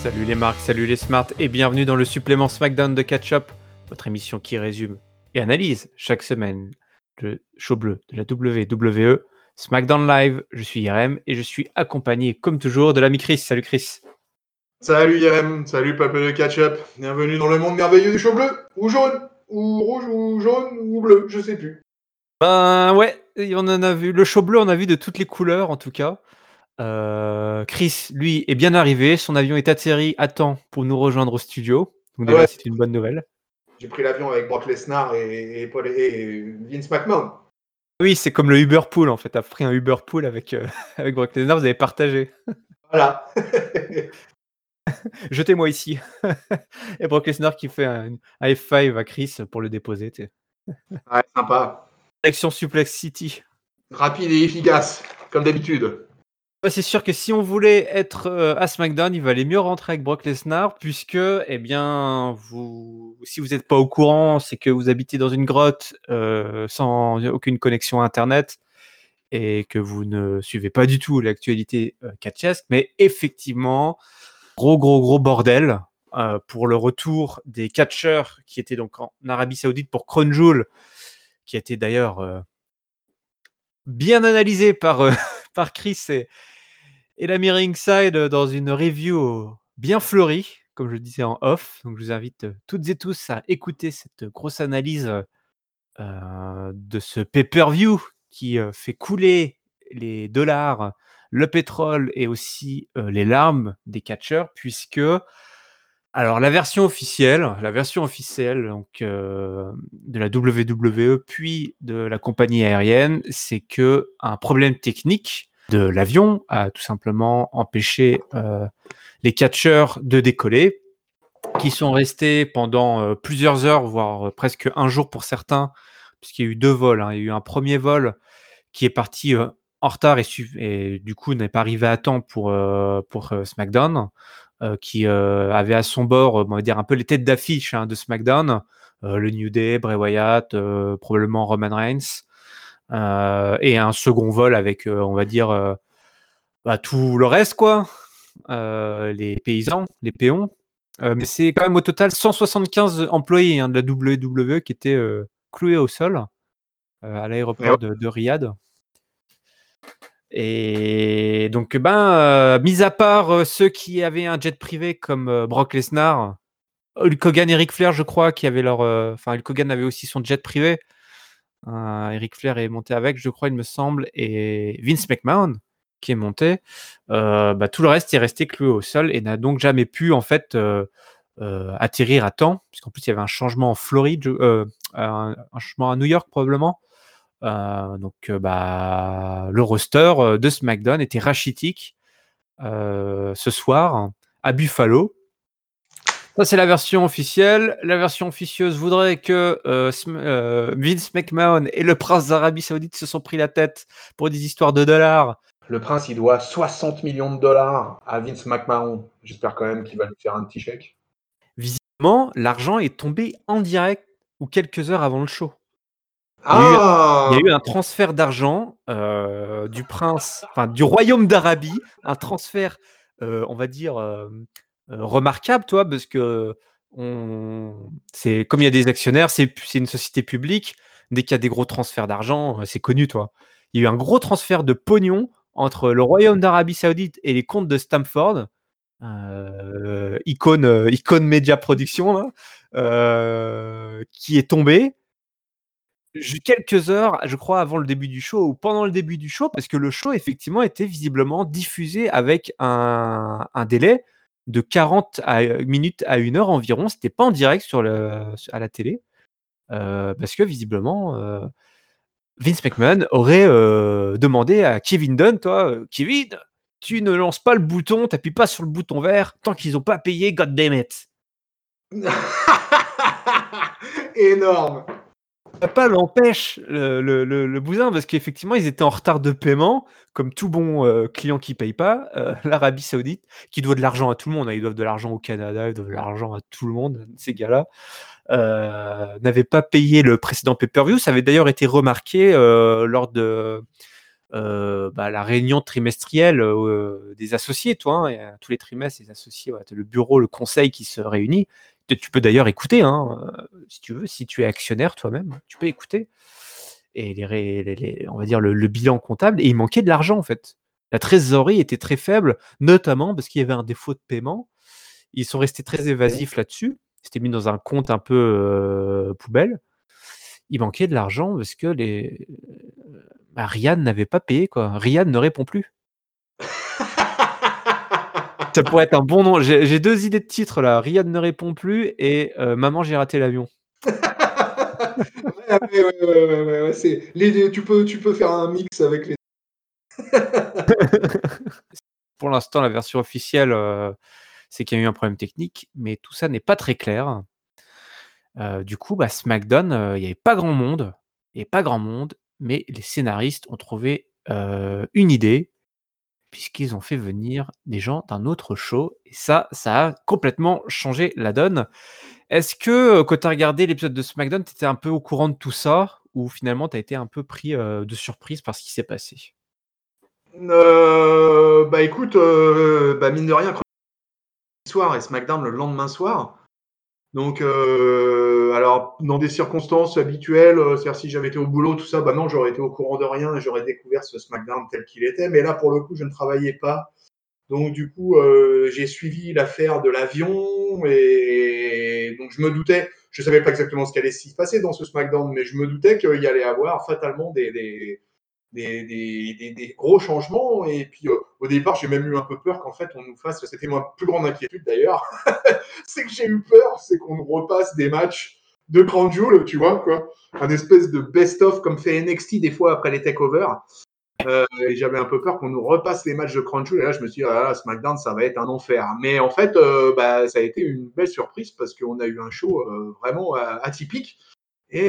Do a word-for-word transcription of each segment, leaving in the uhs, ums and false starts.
Salut les marques, salut les smarts et bienvenue dans le supplément SmackDown de Catch-Up, votre émission qui résume et analyse chaque semaine le show bleu de la W W E, SmackDown Live. Je suis Yerem et je suis accompagné comme toujours de l'ami Chris. Salut Chris. Salut Yerem, salut peuple de Catch-Up, bienvenue dans le monde merveilleux du show bleu, ou jaune, ou rouge, ou jaune, ou bleu, je sais plus. Ben ouais, on en a vu, le show bleu on a vu de toutes les couleurs en tout cas. Euh, Chris, lui, est bien arrivé, son avion est atterri à temps pour nous rejoindre au studio, donc déjà Ouais. c'est une bonne nouvelle. J'ai pris l'avion avec Brock Lesnar et, et, Paul, et Vince McMahon. Oui, c'est comme le Uber Pool en fait, t'as pris un Uber Pool avec, euh, avec Brock Lesnar, vous avez partagé. Voilà. Jetez-moi ici. Et Brock Lesnar qui fait un, un F cinq à Chris pour le déposer. T'sais. Ouais, sympa. Direction Suplex City. Rapide et efficace, comme d'habitude. Ouais, c'est sûr que si on voulait être euh, à SmackDown, il valait mieux rentrer avec Brock Lesnar, puisque, eh bien, vous, si vous n'êtes pas au courant, c'est que vous habitez dans une grotte euh, sans aucune connexion Internet et que vous ne suivez pas du tout l'actualité euh, catchesque, mais effectivement, gros, gros, gros bordel euh, pour le retour des catcheurs qui étaient donc en Arabie Saoudite pour Crown Jewel, qui a été d'ailleurs euh, bien analysé par, euh, par Chris et, et l'ami Ringside dans une review bien fleurie, comme je le disais en off. Donc je vous invite toutes et tous à écouter cette grosse analyse euh, de ce pay-per-view qui euh, fait couler les dollars, le pétrole et aussi euh, les larmes des catcheurs, puisque alors la version officielle, la version officielle donc euh, de la W W E puis de la compagnie aérienne, c'est que un problème technique de l'avion a tout simplement empêché euh, les catcheurs de décoller, qui sont restés pendant euh, plusieurs heures, voire euh, presque un jour pour certains, puisqu'il y a eu deux vols. Hein. Il y a eu un premier vol qui est parti euh, en retard et, su- et du coup n'est pas arrivé à temps pour, euh, pour euh, SmackDown, euh, qui euh, avait à son bord, euh, on va dire, un peu les têtes d'affiche hein, de SmackDown, euh, le New Day, Bray Wyatt, euh, probablement Roman Reigns, euh, et un second vol avec, euh, on va dire, euh, bah, tout le reste, quoi, euh, les paysans, les péons. Euh, mais c'est quand même au total cent soixante-quinze employés hein, de la W W E qui étaient euh, cloués au sol euh, à l'aéroport de, de Riyad. Et donc, ben, euh, mis à part euh, ceux qui avaient un jet privé comme euh, Brock Lesnar, Hulk Hogan et Ric Flair, je crois, qui avaient leur. Enfin, euh, Hulk Hogan avait aussi son jet privé. Euh, et Ric Flair est monté avec, je crois, il me semble, et Vince McMahon qui est monté. Euh, bah, tout le reste est resté cloué au sol et n'a donc jamais pu en fait euh, euh, atterrir à temps, puisqu'en plus il y avait un changement en Floride, euh, un, un changement à New York probablement. Euh, donc, euh, bah, le roster euh, de SmackDown était rachitique euh, ce soir à Buffalo. Ça, c'est la version officielle. La version officieuse voudrait que euh, euh, Vince McMahon et le prince d'Arabie Saoudite se sont pris la tête pour des histoires de dollars. Le prince, il doit soixante millions de dollars à Vince McMahon. J'espère quand même qu'il va lui faire un petit chèque. Visiblement, l'argent est tombé en direct ou quelques heures avant le show. Il y a eu, Ah il y a eu un transfert d'argent euh, du prince, enfin du royaume d'Arabie, un transfert, euh, on va dire, euh, euh, remarquable, toi, parce que on, c'est comme il y a des actionnaires, c'est, c'est une société publique. Dès qu'il y a des gros transferts d'argent, euh, c'est connu, toi. Il y a eu un gros transfert de pognon entre le royaume d'Arabie Saoudite et les comptes de Stamford, euh, icône, euh, icône média production, là, euh, qui est tombé quelques heures, je crois, avant le début du show ou pendant le début du show, parce que le show, effectivement, était visiblement diffusé avec un, un délai de quarante à, minutes à une heure environ. C'était pas en direct sur le, à la télé, euh, parce que visiblement, euh, Vince McMahon aurait euh, demandé à Kevin Dunn, toi, euh, Kevin, tu ne lances pas le bouton, t'appuies pas sur le bouton vert tant qu'ils n'ont pas payé, God damn it. Énorme. Pas l'empêche le, le, le, le bousin parce qu'effectivement ils étaient en retard de paiement comme tout bon euh, client qui paye pas. euh, l'Arabie Saoudite qui doit de l'argent à tout le monde, hein, ils doivent de l'argent au Canada, ils doivent de l'argent à tout le monde, ces gars-là euh, n'avaient pas payé le précédent pay-per-view. Ça avait d'ailleurs été remarqué euh, lors de euh, bah, la réunion trimestrielle euh, des associés, toi, hein, et, euh, tous les trimestres, les associés, ouais, t'as le bureau, le conseil qui se réunit. Tu tu peux d'ailleurs écouter, hein, euh, si tu veux, si tu es actionnaire toi-même, tu peux écouter. Et les, ré- les- les- on va dire le, le bilan comptable, et il manquait de l'argent en fait. La trésorerie était très faible, notamment parce qu'il y avait un défaut de paiement. Ils sont restés très évasifs là-dessus. C'était mis dans un compte un peu euh, poubelle. Il manquait de l'argent parce que les bah, Ryan n'avait pas payé quoi. Ryan ne répond plus. Ça pourrait être un bon nom. J'ai j'ai deux idées de titres là. Ryan ne répond plus et euh, Maman j'ai raté l'avion. Ouais, ouais, ouais, ouais, ouais, ouais, ouais, c'est les, les- tu peux, tu peux faire un mix avec les. Pour l'instant, la version officielle, euh, c'est qu'il y a eu un problème technique, mais tout ça n'est pas très clair. Euh, du coup, bah, SmackDown, euh, il n'y avait pas grand monde, il n'y avait pas grand monde, mais les scénaristes ont trouvé euh, une idée, puisqu'ils ont fait venir des gens d'un autre show, et ça, ça a complètement changé la donne. Est-ce que, euh, quand tu as regardé l'épisode de SmackDown, tu étais un peu au courant de tout ça, ou finalement tu as été un peu pris euh, de surprise par ce qui s'est passé? Euh, bah écoute, euh, bah mine de rien, soir et SmackDown le lendemain soir. Donc, euh, alors, dans des circonstances habituelles, euh, c'est-à-dire si j'avais été au boulot, tout ça, bah non, j'aurais été au courant de rien et j'aurais découvert ce SmackDown tel qu'il était. Mais là, pour le coup, je ne travaillais pas. Donc, du coup, euh, j'ai suivi l'affaire de l'avion et donc je me doutais, je ne savais pas exactement ce qui allait s'y passer dans ce SmackDown, mais je me doutais qu'il y allait avoir fatalement des, des, des, des, des, des gros changements. Et puis, euh, au départ, j'ai même eu un peu peur qu'en fait, on nous fasse, c'était ma plus grande inquiétude d'ailleurs, c'est que j'ai eu peur, c'est qu'on nous repasse des matchs de Crown Jewel, tu vois, quoi. Un espèce de best-of comme fait N X T des fois après les takeovers. Euh, et j'avais un peu peur qu'on nous repasse les matchs de Crown Jewel. Et là, je me suis dit, ah là, SmackDown, ça va être un enfer. Mais en fait, euh, bah, ça a été une belle surprise parce qu'on a eu un show euh, vraiment euh, atypique. Et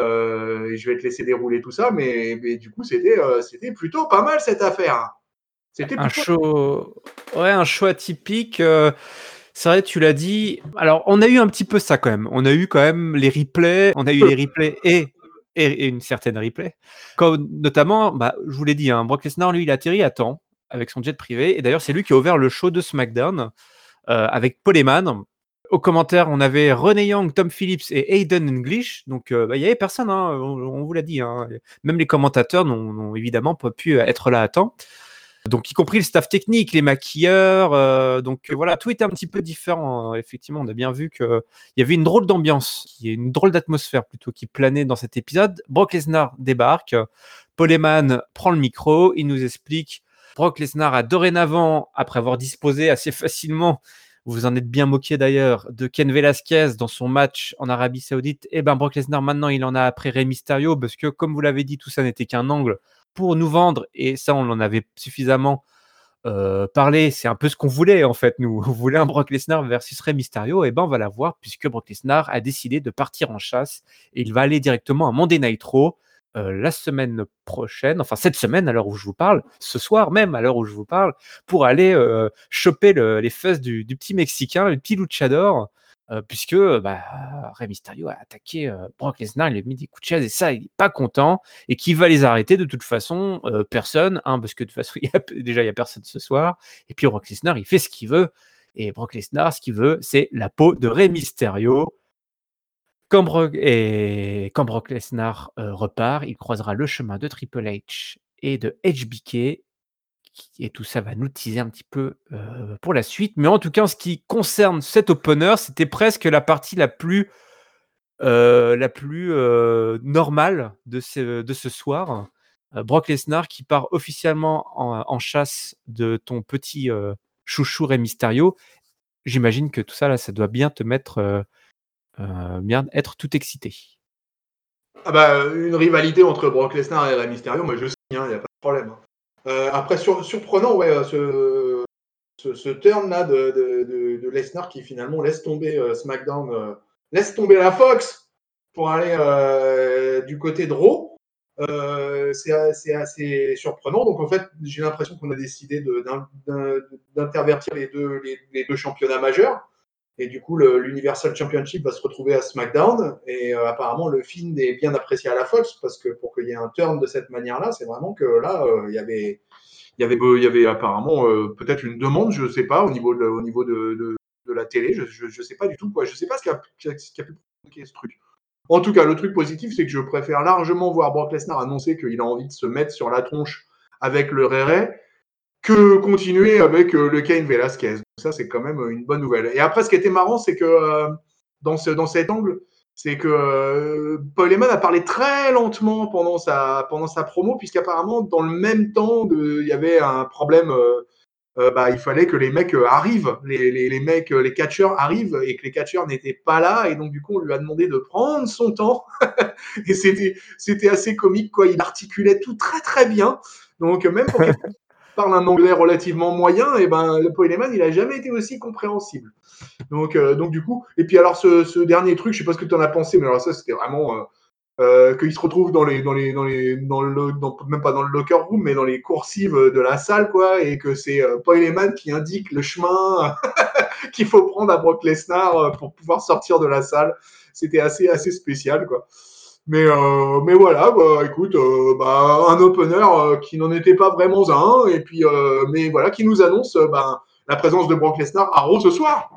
euh, je vais te laisser dérouler tout ça, mais, mais du coup, c'était, euh, c'était plutôt pas mal cette affaire. C'était Un plutôt. show, ouais, un show atypique. euh, C'est vrai, tu l'as dit. Alors, on a eu un petit peu ça quand même. On a eu quand même les replays. On a eu les replays et, et, et une certaine replay. Comme, notamment, bah, je vous l'ai dit, hein, Brock Lesnar, lui, il a atterri à temps avec son jet privé. Et d'ailleurs, c'est lui qui a ouvert le show de SmackDown euh, avec Paul Heyman. Aux commentaires, on avait Renee Young, Tom Phillips et Aiden English. Donc, euh, bah, il n'y avait personne, hein, on, on vous l'a dit. Hein. Même les commentateurs n'ont, n'ont évidemment pas pu être là à temps. Donc, y compris le staff technique, les maquilleurs. Euh, donc, euh, voilà, tout était un petit peu différent. Hein. Effectivement, on a bien vu qu'il y avait une drôle d'ambiance, une drôle d'atmosphère plutôt qui planait dans cet épisode. Brock Lesnar débarque. Paul Heyman prend le micro. Il nous explique Brock Lesnar a dorénavant, après avoir disposé assez facilement, vous en êtes bien moqué d'ailleurs, de Ken Velasquez dans son match en Arabie Saoudite. Et ben Brock Lesnar, maintenant, il en a après Rey Mysterio parce que, comme vous l'avez dit, tout ça n'était qu'un angle pour nous vendre, et ça, on en avait suffisamment euh, parlé. C'est un peu ce qu'on voulait, en fait, nous. On voulait un Brock Lesnar versus Rey Mysterio, et ben on va l'avoir, puisque Brock Lesnar a décidé de partir en chasse, et il va aller directement à Monday Night Raw euh, la semaine prochaine, enfin cette semaine à l'heure où je vous parle, ce soir même à l'heure où je vous parle, pour aller euh, choper le, les fesses du, du petit Mexicain, le petit luchador, euh, puisque bah, Rey Mysterio a attaqué euh, Brock Lesnar, il lui a mis des coups de chaise, et ça, il n'est pas content, et qui va les arrêter de toute façon, euh, personne, hein, parce que de toute façon, y a, déjà, il n'y a personne ce soir, et puis Brock Lesnar, il fait ce qu'il veut, et Brock Lesnar, ce qu'il veut, c'est la peau de Rey Mysterio. Quand Brock, et quand Brock Lesnar euh, repart, il croisera le chemin de Triple H et de H B K, et tout ça va nous teaser un petit peu euh, pour la suite. Mais en tout cas, en ce qui concerne cet opener, c'était presque la partie la plus euh, la plus euh, normale de ce, de ce soir. Euh, Brock Lesnar qui part officiellement en, en chasse de ton petit euh, chouchou Rey Mysterio. J'imagine que tout ça, là, ça doit bien te mettre, euh, euh, bien être tout excité. Ah bah, une rivalité entre Brock Lesnar et Rey Mysterio, moi je signe, il hein, n'y a pas de problème. Euh, après, sur, surprenant, ouais, ce, ce, ce turn-là de, de, de, de Lesnar qui finalement laisse tomber euh, SmackDown, euh, laisse tomber la Fox pour aller euh, du côté de Raw. Euh, c'est, c'est assez surprenant. Donc en fait, j'ai l'impression qu'on a décidé de, d'intervertir les deux, les, les deux championnats majeurs. Et du coup, le, l'Universal Championship va se retrouver à SmackDown. Et euh, apparemment, le film est bien apprécié à la Fox parce que pour qu'il y ait un turn de cette manière-là, c'est vraiment que là, euh, il y avait, il y avait, il y avait apparemment euh, peut-être une demande, je sais pas, au niveau de, au niveau de, de, de la télé. Je, je, je sais pas du tout quoi. Je sais pas ce qui a, ce qui a pu provoquer ce truc. En tout cas, le truc positif, c'est que je préfère largement voir Brock Lesnar annoncer qu'il a envie de se mettre sur la tronche avec le Ray Ray que continuer avec euh, le Cain Velasquez. Ça, c'est quand même une bonne nouvelle. Et après, ce qui était marrant, c'est que euh, dans, ce, dans cet angle, c'est que euh, Paul Heyman a parlé très lentement pendant sa, pendant sa promo, puisqu'apparemment, dans le même temps, il y avait un problème. Euh, euh, bah, il fallait que les mecs euh, arrivent, les, les, les mecs, euh, les catcheurs arrivent, et que les catcheurs n'étaient pas là, et donc du coup, on lui a demandé de prendre son temps. Et c'était, c'était assez comique, quoi. Il articulait tout très très bien. Donc, même pour quelqu'un parle un anglais relativement moyen, et ben le Paul Heyman, il a jamais été aussi compréhensible. Donc, euh, donc du coup, et puis alors ce, ce dernier truc, je sais pas ce que tu en as pensé, mais alors ça c'était vraiment euh, euh, qu'il se retrouve dans les, dans les, dans les, dans le, dans, même pas dans le locker room, mais dans les coursives de la salle, quoi, et que c'est euh, Paul Heyman qui indique le chemin qu'il faut prendre à Brock Lesnar pour pouvoir sortir de la salle. C'était assez, assez spécial, quoi. Mais, euh, mais voilà, bah, écoute, euh, bah, un opener euh, qui n'en était pas vraiment un, et puis, euh, mais voilà, qui nous annonce euh, bah, la présence de Brock Lesnar à Raw ce soir.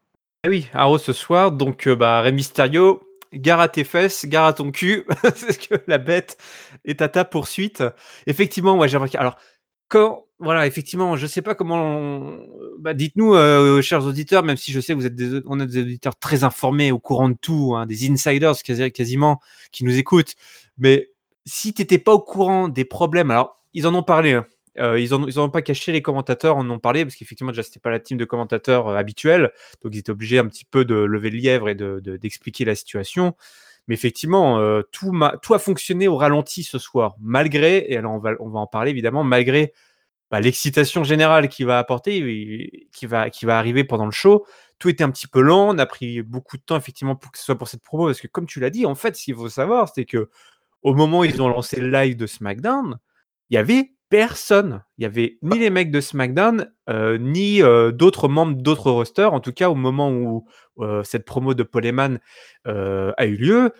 Eh oui, à Raw ce soir, donc euh, bah, Rey Mysterio, gare à tes fesses, gare à ton cul, c'est ce que la bête est à ta poursuite. Effectivement, ouais, j'ai remarqué. Alors, quand, voilà, effectivement, je sais pas comment. On... Bah, dites-nous, euh, chers auditeurs, même si je sais que vous êtes des, on a des auditeurs très informés, au courant de tout, hein, des insiders quasi, quasiment qui nous écoutent. Mais si t'étais pas au courant des problèmes, alors ils en ont parlé. Hein. Euh, ils en ils en ont pas caché, les commentateurs en ont parlé parce qu'effectivement déjà c'était pas la team de commentateurs euh, habituelle, donc ils étaient obligés un petit peu de lever le lièvre et de, de, d'expliquer la situation. Mais effectivement, euh, tout, ma, tout a fonctionné au ralenti ce soir, malgré, et alors on va, on va en parler évidemment, malgré bah, l'excitation générale qui va apporter, qui va, qui va arriver pendant le show. Tout était un petit peu lent, on a pris beaucoup de temps effectivement pour que ce soit pour cette promo, parce que comme tu l'as dit, en fait, ce qu'il faut savoir, c'est que au moment où ils ont lancé le live de SmackDown, il y avait personne. Il y avait ni les mecs de SmackDown, euh, ni euh, d'autres membres d'autres rosters. En tout cas, au moment où euh, cette promo de Paul Heyman euh, a eu lieu,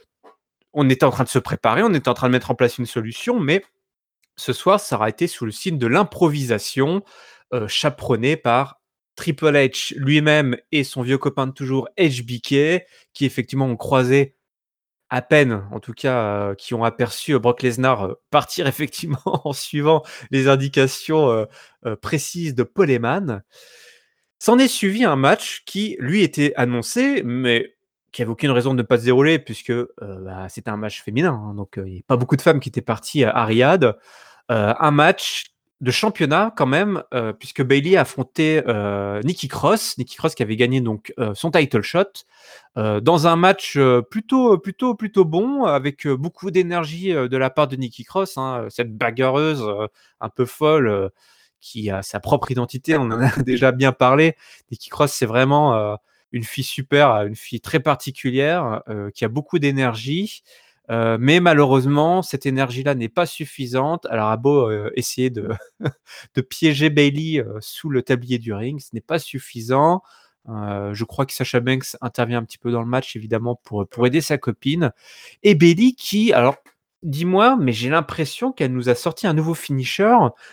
on était en train de se préparer, on était en train de mettre en place une solution, mais ce soir, ça aura été sous le signe de l'improvisation, euh, chaperonné par Triple H lui-même et son vieux copain de toujours, H B K, qui effectivement ont croisé à peine, en tout cas, euh, qui ont aperçu euh, Brock Lesnar euh, partir effectivement en suivant les indications euh, euh, précises de Paul Heyman. S'en est suivi un match qui, lui, était annoncé, mais qui avait aucune raison de ne pas se dérouler, puisque euh, bah, c'était un match féminin, hein, donc il n'y a pas beaucoup de femmes qui étaient parties à Riyad. Euh, un match de championnat quand même, euh, puisque Bayley a affronté euh, Nikki Cross, Nikki Cross qui avait gagné donc euh, son title shot euh, dans un match euh, plutôt plutôt plutôt bon, avec euh, beaucoup d'énergie euh, de la part de Nikki Cross, hein, cette bagarreuse euh, un peu folle euh, qui a sa propre identité. On en a déjà bien parlé. Nikki Cross, c'est vraiment euh, une fille super, une fille très particulière euh, qui a beaucoup d'énergie. Euh, mais malheureusement, cette énergie-là n'est pas suffisante. Alors, à beau euh, essayer de, de piéger Bayley euh, sous le tablier du ring, ce n'est pas suffisant. Euh, je crois que Sasha Banks intervient un petit peu dans le match, évidemment, pour, pour aider sa copine. Et Bayley qui, alors, dis-moi, mais j'ai l'impression qu'elle nous a sorti un nouveau finisher.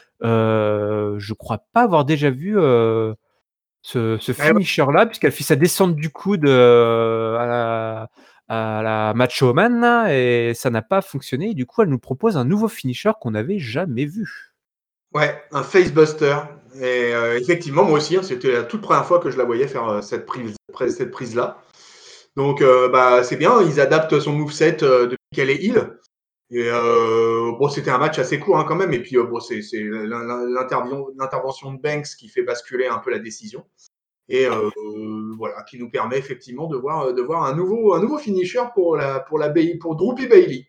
Euh, je crois pas avoir déjà vu euh, ce, ce finisher-là, puisqu'elle fait sa descente du coude euh, à la à la Macho Man là, et ça n'a pas fonctionné. Et du coup, elle nous propose un nouveau finisher qu'on n'avait jamais vu. Ouais, un facebuster. Et euh, effectivement, moi aussi, hein, c'était la toute première fois que je la voyais faire euh, cette prise, cette prise-là. Donc, euh, bah, c'est bien. Ils adaptent son moveset euh, depuis qu'elle est heal. Et euh, bon, c'était un match assez court hein, quand même. Et puis, euh, bon, c'est, c'est l'intervention, l'intervention de Banks qui fait basculer un peu la décision. Et euh, voilà, qui nous permet effectivement de voir, de voir un nouveau, un nouveau finisher pour la, pour la Bayley, pour Droopy Bayley.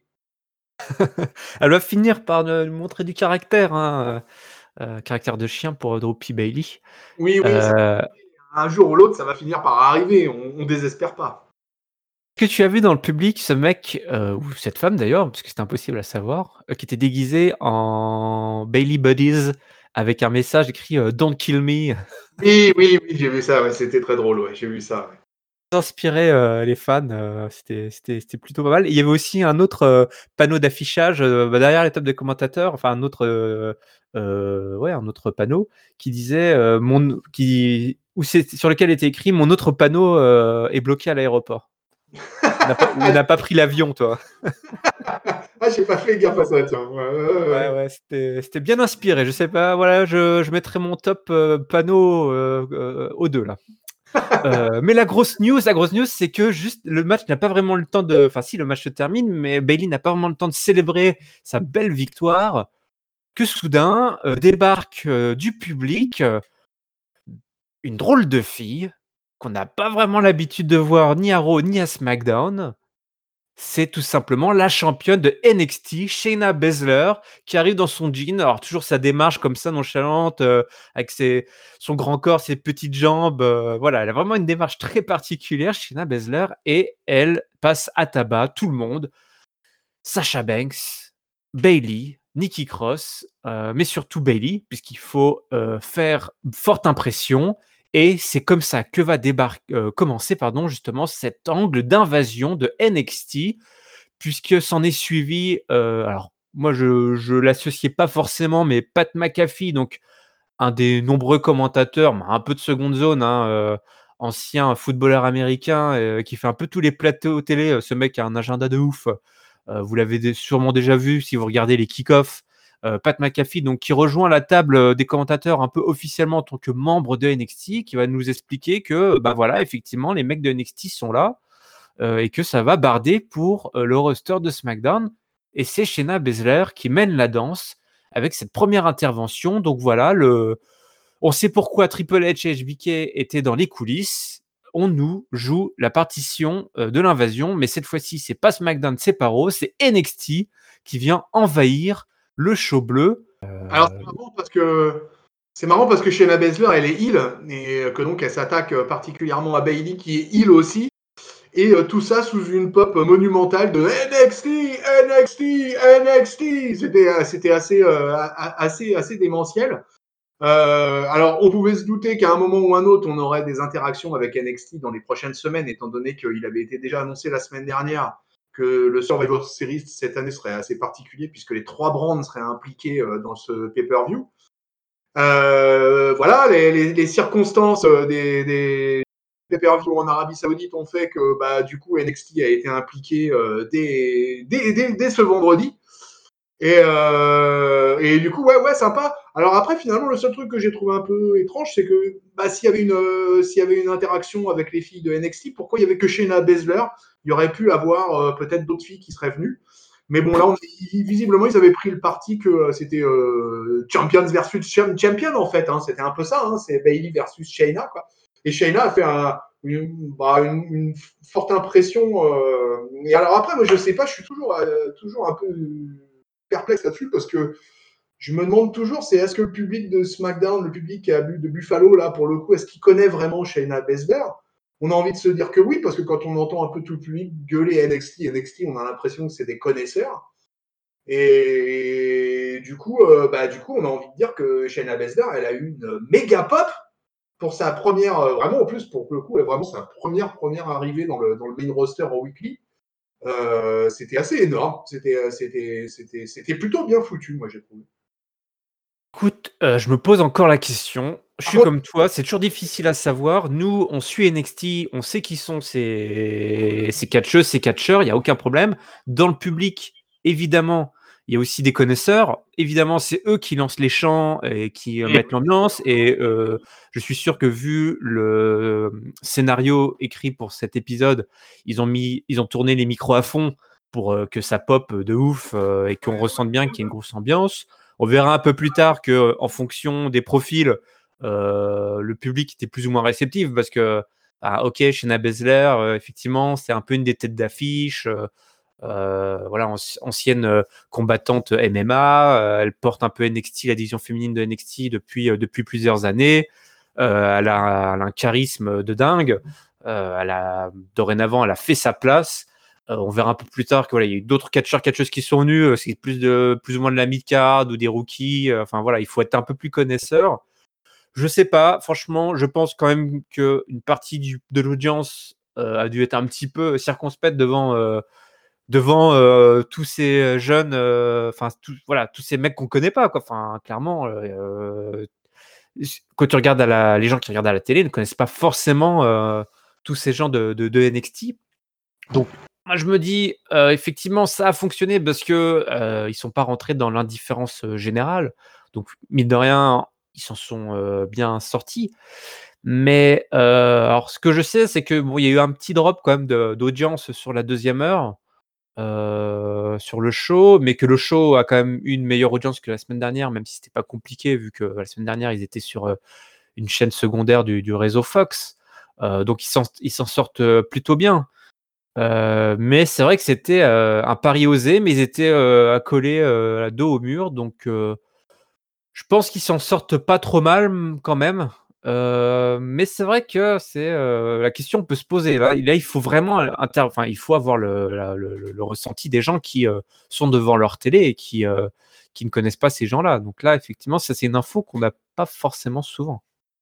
Elle va finir par nous montrer du caractère, hein, euh, caractère de chien pour Droopy Bayley. Oui, oui. Euh... Un jour ou l'autre, ça va finir par arriver. On, on désespère pas. Est-ce que tu as vu dans le public ce mec, euh, ou cette femme d'ailleurs, parce que c'est impossible à savoir, euh, qui était déguisé en Bayley Buddies avec un message écrit euh, Don't kill me. Oui, oui, oui, j'ai vu ça. Ouais, c'était très drôle. Ouais, j'ai vu ça. Ouais. inspirait, heu, les fans, heu, c'était c'était c'était plutôt pas mal. Et il y avait aussi un autre, heu, panneau d'affichage, heu, bah, derrière les tables des commentateurs, enfin un autre, heu heu, ouais, un autre panneau qui disait, heu, mon qui où c'est sur lequel était écrit: «Mon autre panneau, heu, est bloqué à l'aéroport». N'a pas ou n'a pas pris l'avion, toi. Ah, j'ai pas fait gaffe à ça, tiens. Ouais, ouais, ouais, Ouais, ouais. ouais, c'était c'était bien inspiré. Je sais pas, voilà, je je mettrais mon top, heu, panneau, heu heu, aux deux là. Heu, mais la grosse news la grosse news, c'est que juste le match n'a pas vraiment le temps de enfin si, le match se termine, mais Bayley n'a pas vraiment le temps de célébrer sa belle victoire, que soudain, heu, débarque, heu, du public, heu, une drôle de fille qu'on n'a pas vraiment l'habitude de voir ni à Raw ni à SmackDown. C'est tout simplement la championne de N X T, Shayna Baszler, qui arrive dans son jean. Alors toujours sa démarche comme ça nonchalante, heu, avec ses son grand corps, ses petites jambes, heu, voilà, elle a vraiment une démarche très particulière, Shayna Baszler, et elle passe à tabac tout le monde. Sasha Banks, Bayley, Nikki Cross, heu, mais surtout Bayley, puisqu'il faut, heu, faire forte impression, et c'est comme ça que va débar heu, commencer pardon, justement cet angle d'invasion de N X T, puisque s'en est suivi, heu, alors moi je je l'associais pas forcément, mais Pat McAfee, donc un des nombreux commentateurs, bah, un peu de seconde zone, hein, heu, ancien footballeur américain, heu, qui fait un peu tous les plateaux télé, heu, ce mec a un agenda de ouf. Heu, vous l'avez dé sûrement déjà vu si vous regardez les kick-off. Heu, Pat McAfee, donc qui rejoint la table, heu, des commentateurs un peu officiellement en tant que membre de N X T, qui va nous expliquer que, bah, voilà, effectivement, les mecs de N X T sont là, heu, et que ça va barder pour, heu, le roster de SmackDown, et c'est Shayna Baszler qui mène la danse avec cette première intervention. Donc voilà, le on sait pourquoi Triple H et H B K étaient dans les coulisses. On nous joue la partition, heu, de l'invasion, mais cette fois-ci, c'est pas SmackDown, c'est pas Raw, c'est N X T qui vient envahir le show bleu. Alors, c'est marrant parce que c'est marrant parce que Shayna Baszler, elle est heel et que donc elle s'attaque particulièrement à Bayley qui est heel aussi. Et euh, tout ça sous une pop monumentale de N X T, N X T, N X T. C'était, euh, c'était assez, euh, assez, assez démentiel. Euh, alors, on pouvait se douter qu'à un moment ou un autre, on aurait des interactions avec N X T dans les prochaines semaines, étant donné qu'il avait été déjà annoncé la semaine dernière que le Survivor Series cette année serait assez particulier puisque les trois brands seraient impliqués euh, dans ce pay-per-view. Euh, voilà, les, les, les circonstances des, des pay-per-view en Arabie Saoudite ont fait que bah, du coup N X T a été impliqué euh, dès, dès, dès, dès ce vendredi. Et, euh, et du coup, ouais, ouais, sympa. Alors après, finalement, le seul truc que j'ai trouvé un peu étrange, c'est que bah, s'il y avait une, euh, s'il y avait une interaction avec les filles de N X T, pourquoi il y avait que Shayna Baszler? Il y aurait pu avoir euh, peut-être d'autres filles qui seraient venues. Mais bon, là, on, visiblement, ils avaient pris le parti que euh, c'était euh, Champions versus Champion, en fait. Hein. C'était un peu ça. Hein. C'est Bayley versus Shayna, quoi. Et Shayna a fait un, une, bah, une, une, forte impression. Euh... Et alors après, moi, je sais pas, je suis toujours, euh, toujours un peu perplexe là-dessus parce que je me demande toujours, c'est est-ce que le public de SmackDown, le public qui a bu de Buffalo, là, pour le coup, est-ce qu'il connaît vraiment Shayna Baszler? On a envie de se dire que oui, parce que quand on entend un peu tout le public gueuler N X T, N X T, on a l'impression que c'est des connaisseurs. Et du coup, euh, bah, du coup, on a envie de dire que Shayna Baszler, elle a eu une méga pop pour sa première, euh, vraiment en plus, pour le coup, vraiment sa première, première arrivée dans le, dans le main roster en weekly. Euh, c'était assez énorme. C'était, c'était, c'était, c'était plutôt bien foutu, moi, j'ai trouvé. Écoute, heu, je me pose encore la question. Je Par suis contre, comme toi, c'est toujours difficile à savoir. Nous, on suit N X T, on sait qui sont ces ces catcheuses, ces catcheurs, il y a aucun problème. Dans le public, évidemment, il y a aussi des connaisseurs. Évidemment, c'est eux qui lancent les chants et qui, heu, mettent l'ambiance, et heu, je suis sûr que vu le, hem, scénario écrit pour cet épisode, ils ont mis ils ont tourné les micros à fond pour, heu, que ça pop de ouf, heu, et qu'on ressente bien qu'il y a une grosse ambiance. On verra un peu plus tard que, en fonction des profils, euh, le public était plus ou moins réceptif parce que, ah, ok, Shayna Baszler, euh, effectivement, c'est un peu une des têtes d'affiche. Euh, euh, voilà, ancienne euh, combattante M M A. Euh, elle porte un peu N X T, la division féminine de N X T depuis, euh, depuis plusieurs années. Euh, elle, a, elle a un charisme de dingue. Euh, elle a, dorénavant, elle a fait sa place. Euh, on verra un peu plus tard que voilà, il y a eu d'autres catcheurs, catcheuses qui sont venus. Euh, c'est plus de plus ou moins de la mid-card ou des rookies. Euh, enfin voilà, il faut être un peu plus connaisseur. Je sais pas, franchement, je pense quand même qu'une partie du, de l'audience euh, a dû être un petit peu circonspecte devant, euh, devant euh, tous ces jeunes, enfin, euh, voilà, tous ces mecs qu'on connaît pas, quoi. Enfin, clairement, euh, quand tu regardes à la, les gens qui regardent à la télé ne connaissent pas forcément euh, tous ces gens de, de, de N X T. Donc, moi, je me dis, euh, effectivement, ça a fonctionné parce que euh, ils sont pas rentrés dans l'indifférence euh, générale. Donc, mine de rien, ils s'en sont euh, bien sortis. Mais euh, alors, ce que je sais, c'est que bon, il y a eu un petit drop quand même de, d'audience sur la deuxième heure euh, sur le show, mais que le show a quand même eu une meilleure audience que la semaine dernière, même si c'était pas compliqué vu que la semaine dernière ils étaient sur euh, une chaîne secondaire du, du réseau Fox. Euh, donc ils s'en, ils s'en sortent euh, plutôt bien. Euh, mais c'est vrai que c'était euh, un pari osé, mais ils étaient euh, accolés euh, à dos au mur, donc euh, je pense qu'ils s'en sortent pas trop mal m- quand même. Euh, mais c'est vrai que c'est euh, la question peut se poser. Là, là, il faut vraiment inter- enfin, il faut avoir le, la- le- le- le ressenti des gens qui euh, sont devant leur télé et qui, euh, qui ne connaissent pas ces gens-là. Donc là, effectivement, ça c'est une info qu'on n'a pas forcément souvent.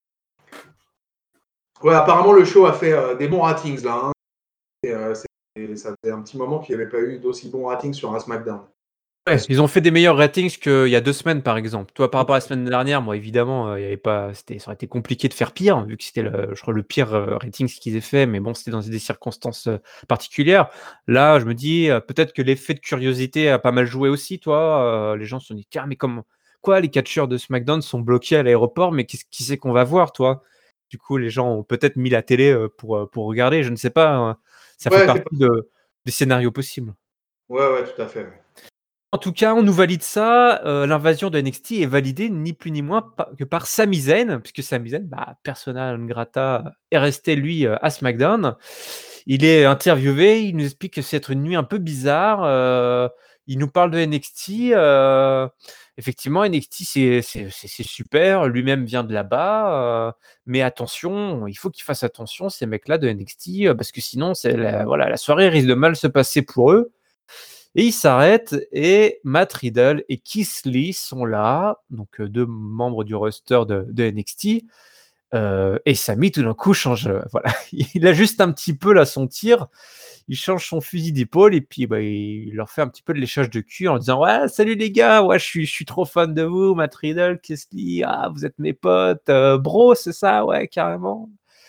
Ouais, apparemment, le show a fait euh, des bons ratings là. Hein. Et, euh, c'est- ça fait un petit moment qu'il n'y avait pas eu d'aussi bons ratings sur un SmackDown. Ouais, ils ont fait des meilleurs ratings qu'il y a deux semaines, par exemple. Toi, par rapport à la semaine dernière, moi, évidemment, euh, il y avait pas, c'était, ça aurait été compliqué de faire pire, vu que c'était, le, je crois, le pire euh, rating qu'ils aient fait, mais bon, c'était dans des circonstances euh, particulières. Là, je me dis, euh, peut-être que l'effet de curiosité a pas mal joué aussi, toi. Euh, les gens se sont dit, tiens, mais comment, quoi, les catcheurs de SmackDown sont bloqués à l'aéroport, mais qu'est-ce- qui c'est qu'on va voir, toi? Du coup, les gens ont peut-être mis la télé euh, pour, euh, pour regarder, je ne sais pas. Hein. Ça fait Ouais, c'est partie de, des scénarios possibles. ouais, ouais, tout à fait. En tout cas, on nous valide ça. Euh, l'invasion de N X T est validée ni plus ni moins pa- que par Sami Zayn, puisque Sami Zayn, bah, persona non grata, est resté lui euh, à SmackDown. Il est interviewé, il nous explique que c'est une nuit un peu bizarre. euh, il nous parle de N X T. euh, effectivement, N X T, c'est, c'est, c'est- c'est super. Lui-même vient de là-bas. euh, mais attention, il faut qu'ils fassent attention, ces mecs-là de N X T, euh, parce que sinon, c'est la, voilà, la soirée risque de mal se passer pour eux. Et il s'arrête et Matt Riddle et Keith Lee sont là, donc euh, deux membres du roster de, de N X T. Euh, et Sami tout d'un coup change, euh, voilà, il ajuste un petit peu là son tir, il change son fusil d'épaule et puis bah, il leur fait un petit peu de léchage de cul en disant ouais salut les gars, ouais je suis je suis trop fan de vous, Matt Riddle, Keith Lee, ah vous êtes mes potes, euh, bro c'est ça ouais carrément.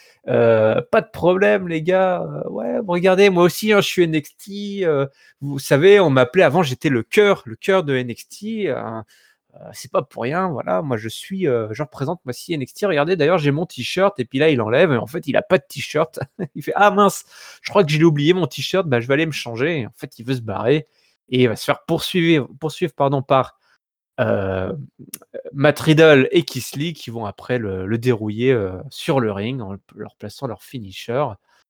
Euh, pas de problème, les gars. Euh, ouais, bon, regardez, moi aussi, hein, je suis N X T. Euh, vous savez, on m'appelait avant, j'étais le cœur, le cœur de N X T. Euh, euh, c'est pas pour rien, voilà. Moi, je suis, euh, je représente moi aussi N X T. Regardez, d'ailleurs, j'ai mon t-shirt. Et puis là, il enlève. Et en fait, il a pas de t-shirt. Il fait ah mince, je crois que j'ai oublié mon t-shirt. Bah, je vais aller me changer. Et en fait, il veut se barrer et il va se faire poursuivre, poursuivre pardon, par euh, Matt Riddle et Keith Lee qui vont après le, le dérouiller euh, sur le ring en leur plaçant leur finisher.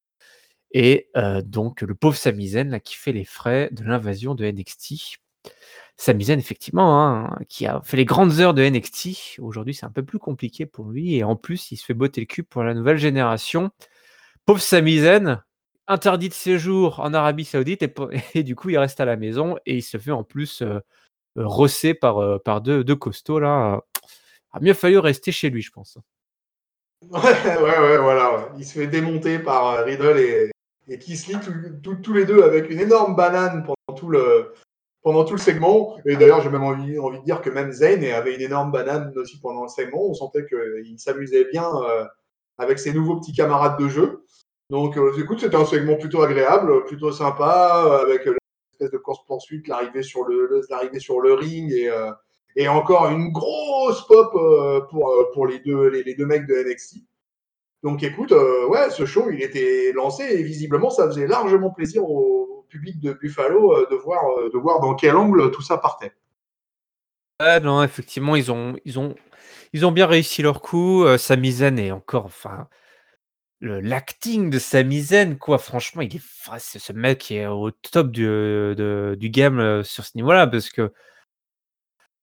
Et euh, donc le pauvre Sami Zayn là, qui fait les frais de l'invasion de N X T. Sami Zayn effectivement, hein, qui a fait les grandes heures de N X T. Aujourd'hui c'est un peu plus compliqué pour lui et en plus il se fait botter le cul pour la nouvelle génération. Pauvre Sami Zayn, interdit de séjour en Arabie Saoudite et, et du coup il reste à la maison et il se fait en plus euh, rossé par, euh, par deux, deux costauds là. A mieux fallu rester chez lui, je pense. Ouais, ouais, ouais, voilà. Ouais. Il se fait démonter par euh, Riddle et, et Keith Lee, tous les deux avec une énorme banane pendant tout le, pendant tout le segment. Et d'ailleurs, j'ai même envie, envie de dire que même Zayn avait une énorme banane aussi pendant le segment. On sentait qu'il s'amusait bien euh, avec ses nouveaux petits camarades de jeu. Donc, euh, écoute, c'était un segment plutôt agréable, plutôt sympa, euh, avec euh, l'espèce de course-poursuite, l'arrivée sur le, le, l'arrivée sur le ring et, euh, et encore une grosse pop euh, pour, euh, pour les, deux, les, les deux mecs de N X T. Donc écoute, euh, ouais, ce show, il était lancé et visiblement, ça faisait largement plaisir au, au public de Buffalo euh, de, voir, euh, de voir dans quel angle tout ça partait. Ouais, non, effectivement, ils ont, ils ont, ils ont bien réussi leur coup. Euh, Sami Zayn est encore, enfin, le- l'acting de Sami Zayn, quoi. Franchement, il est, enfin, c'est ce mec qui est au top du, de- du game euh, sur ce niveau-là, parce que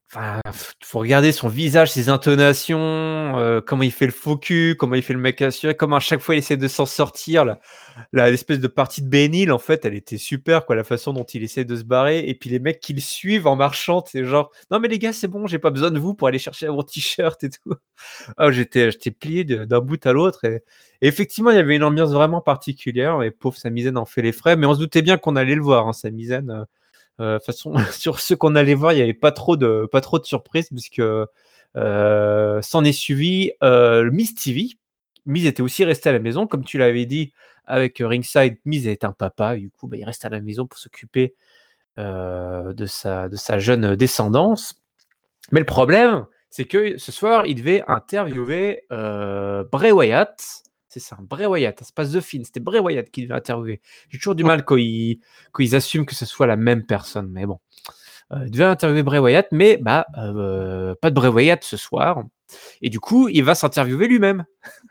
Enfin, f faut regarder son visage, ses intonations, heu, comment il fait le faux cul, comment il fait le mec assuré, comment à chaque fois il essaie de s'en sortir, la la l'espèce de partie de Benil, en fait, elle était super, quoi, la façon dont il essaie de se barrer et puis les mecs qui le suivent en marchant, c'est genre: «Non mais les gars, c'est bon, j'ai pas besoin de vous pour aller chercher mon t-shirt et tout». Ah, j'étais j'étais plié de d'un bout à l'autre et et effectivement, il y avait une ambiance vraiment particulière et pauvre Sami Zayn en fait les frais, mais on se doutait bien qu'on allait le voir, hein, Sami Zayn, heu heu, de toute façon, sur ceux qu'on allait voir, il y avait pas trop de pas trop de surprises puisque, heu, s'en est suivi, heu, le Miz T V. Miz était aussi resté à la maison, comme tu l'avais dit avec, heu, Ringside, Miz est un papa, du coup, bah, il reste à la maison pour s'occuper, heu, de sa de sa jeune, descendance. Mais le problème, c'est que ce soir, il devait interviewer, heu, Bray Wyatt. C'est ça, Bray Wyatt, c'est pas The Fiend, c'était Bray Wyatt qu'il devait interviewer. J'ai toujours du mal quand ils quand ils assument que ce soit la même personne, mais bon. Heu, il devait interviewer Bray Wyatt, mais bah, heu, pas de Bray Wyatt ce soir et du coup, il va s'interviewer lui-même.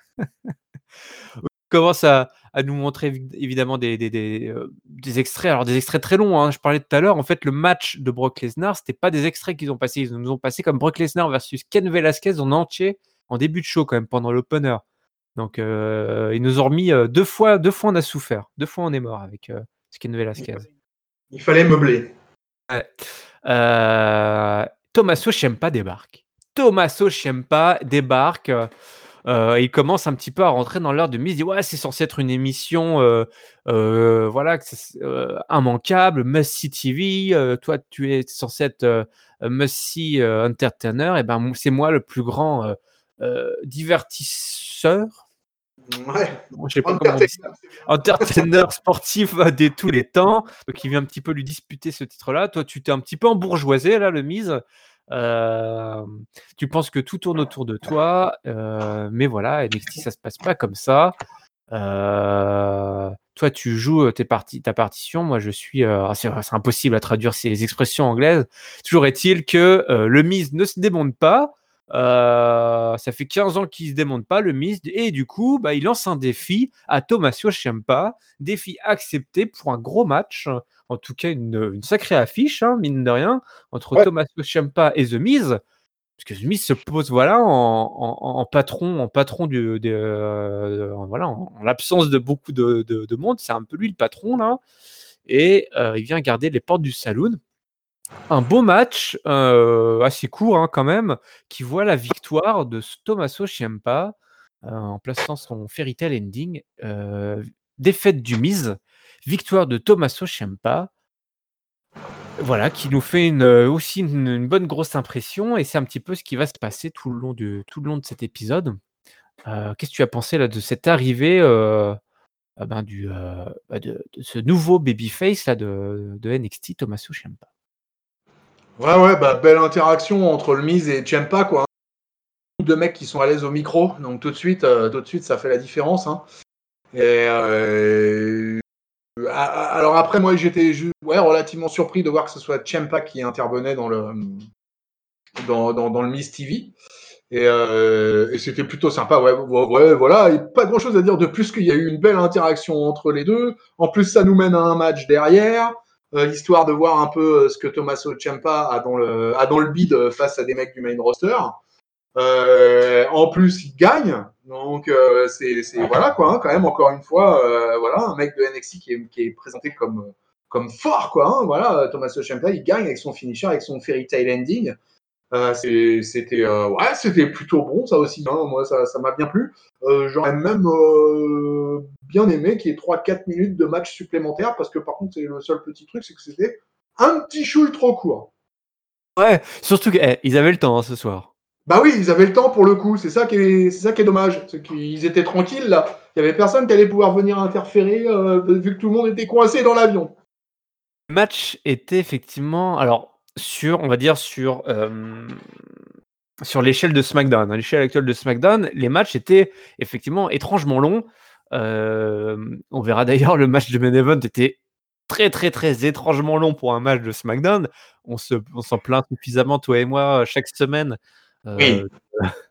Il commence à à nous montrer évid évidemment des des des, heu, des extraits, alors des extraits très longs, hein. Je parlais tout à l'heure, en fait, le match de Brock Lesnar, c'était pas des extraits qu'ils ont passés, ils nous ont passé comme Brock Lesnar versus Cain Velasquez en entier, en début de show quand même, pendant l'opener. Donc heu, ils nous ont remis, heu, deux fois deux fois on a souffert, deux fois on est mort avec, heu, Cain Il Velasquez. fallait il fallait meubler. Ouais. Heu, Tommaso Ciampa débarque. Tommaso Ciampa débarque, heu heu, il commence un petit peu à rentrer dans l'heure de Miz. Il dit: «Ouais, c'est censé être une émission, heu heu, voilà, que c'est heu, immanquable, must see T V, heu, toi, tu es censé être, heu, must see, heu, entertainer et ben, m c'est moi le plus grand, heu heu, divertisseur?» Ouais, Moi, je sais pas comment on dit ça. entertainer, c'est bien. Entertainer sportif euh, de tous les temps. Donc, il vient un petit peu lui disputer ce titre-là. Toi, tu t'es un petit peu embourgeoisé, là, le Miz. Hem, tu penses que tout tourne autour de toi, heu, mais voilà, N X T, ça se passe pas comme ça. Heu, toi, tu joues, heu, tes parti ta partition. Moi, je suis, heu, ah, c'est c'est impossible à traduire ces expressions anglaises. Toujours est-il que, heu, le Miz ne se démonte pas. Heu, ça fait quinze ans qu'il se démonte pas, le Miz et du coup, bah, il lance un défi à Tommaso Ciampa. Défi accepté pour un gros match, en tout cas une, une sacrée affiche, hein, mine de rien, entre Ouais, Tommaso Ciampa et The Miz. Parce que The Miz se pose voilà en, en- en patron, en patron du, de, euh, voilà, en, en l'absence de beaucoup de, de- de monde, c'est un peu lui le patron là, et euh, il vient garder les portes du saloon. Un beau match, euh, assez court hein, quand même, qui voit la victoire de Tommaso Ciampa euh, en plaçant son fairy tale ending. Euh, défaite du Miz, victoire de Tommaso Ciampa. Voilà, qui nous fait une, heu, aussi une une bonne grosse impression et c'est un petit peu ce qui va se passer tout le long de tout le long de cet épisode. Heu, qu'est-ce que tu as pensé là de cette arrivée, heu, ah ben du, heu, bah de de ce nouveau babyface là de de N X T, Tommaso Ciampa? ouais, ouais, bah, belle interaction entre le Miz et Ciampa, quoi, hein. Deux mecs qui sont à l'aise au micro, donc tout de suite, heu, tout de suite, ça fait la différence, hein. Et heu, a a alors après, moi, j'étais ju ouais, relativement surpris de voir que ce soit Ciampa qui intervenait dans le, dans dans dans le Miz T V. Et, euh, et c'était plutôt sympa. Ouais, ouais, ouais, voilà. Et pas grand chose à dire de plus qu'il y a eu une belle interaction entre les deux. En plus, ça nous mène à un match derrière, euh, histoire de voir un peu euh, ce que Tommaso Ciampa a dans le, a dans le bid face à des mecs du main roster. Euh, en plus, il gagne. Donc, euh, c'est, c'est voilà quoi, hein, quand même, encore une fois, euh, voilà, un mec de N X T qui est, qui est présenté comme, comme fort, quoi. Hein, voilà, Tommaso Ciampa, il gagne avec son finisher, avec son fairy tale ending. Euh, c'était euh, ouais, c'était plutôt bon ça aussi. Hein. Moi, ça, ça m'a bien plu. Euh, J'aurais même euh, bien aimé qu'il y ait trois quatre minutes de match supplémentaire parce que par contre, c'est le seul petit truc, c'est que c'était un petit chouille trop court. Ouais, surtout qu'ils eh, avaient le temps, hein, ce soir. Bah oui, ils avaient le temps pour le coup. C'est ça qui est, c'est ça qui est dommage. C'est qu'ils étaient tranquilles là. Il y avait personne qui allait pouvoir venir interférer euh, vu que tout le monde était coincé dans l'avion. Le match était effectivement alors sur on va dire sur, hem, sur l'échelle de SmackDown, à l'échelle actuelle de SmackDown, les matchs étaient effectivement étrangement longs. Hem, on verra d'ailleurs le match de main event était très, très, très étrangement long pour un match de SmackDown. On se on s'en plaint suffisamment toi et moi chaque semaine, Oui. heu,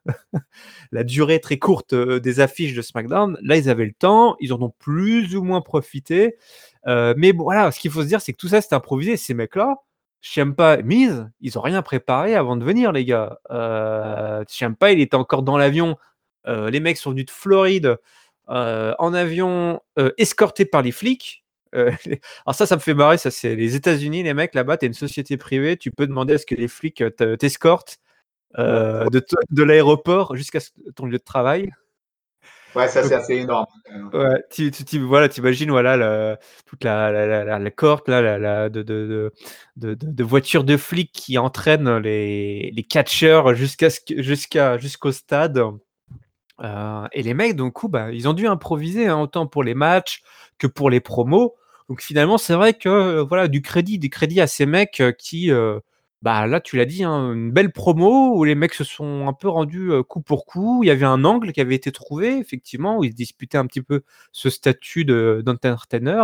la durée très courte, heu, des affiches de SmackDown. Là, ils avaient le temps, ils en ont plus ou moins profité, heu, mais bon voilà, ce qu'il faut se dire, c'est que tout ça, c'était improvisé. Ces mecs-là, Ciampa, Miz, ils ont rien préparé avant de venir, les gars. Euh, Ciampa, il était encore dans l'avion. Euh, les mecs sont venus de Floride euh, en avion, euh, escortés par les flics. Euh, alors ça, ça me fait marrer. Ça, c'est les États-Unis, les mecs là-bas. T'es une société privée. Tu peux demander à ce que les flics euh, t'escortent euh, de, de l'aéroport jusqu'à ton lieu de travail. Ouais, ça Donc, c'est assez énorme. Quand même. ouais, tu, tu, tu- voilà, t'imagines voilà la, toute la, la, la, la, la cohorte là, la, la, de, de, de, de, de voitures de flics qui entraînent les, les catcheurs jusqu'à ce que- jusqu'à jusqu'au stade. Euh, et les mecs, donc, coup, bah, ils ont dû improviser hein, autant pour les matchs que pour les promos. Donc finalement, c'est vrai que euh, voilà, du crédit, du crédit à ces mecs euh, qui, euh, bah là, tu l'as dit, hein, une belle promo où les mecs se sont un peu rendus euh, coup pour coup. Il y avait un angle qui avait été trouvé, effectivement, où ils se disputaient un petit peu ce statut de, d'entertainer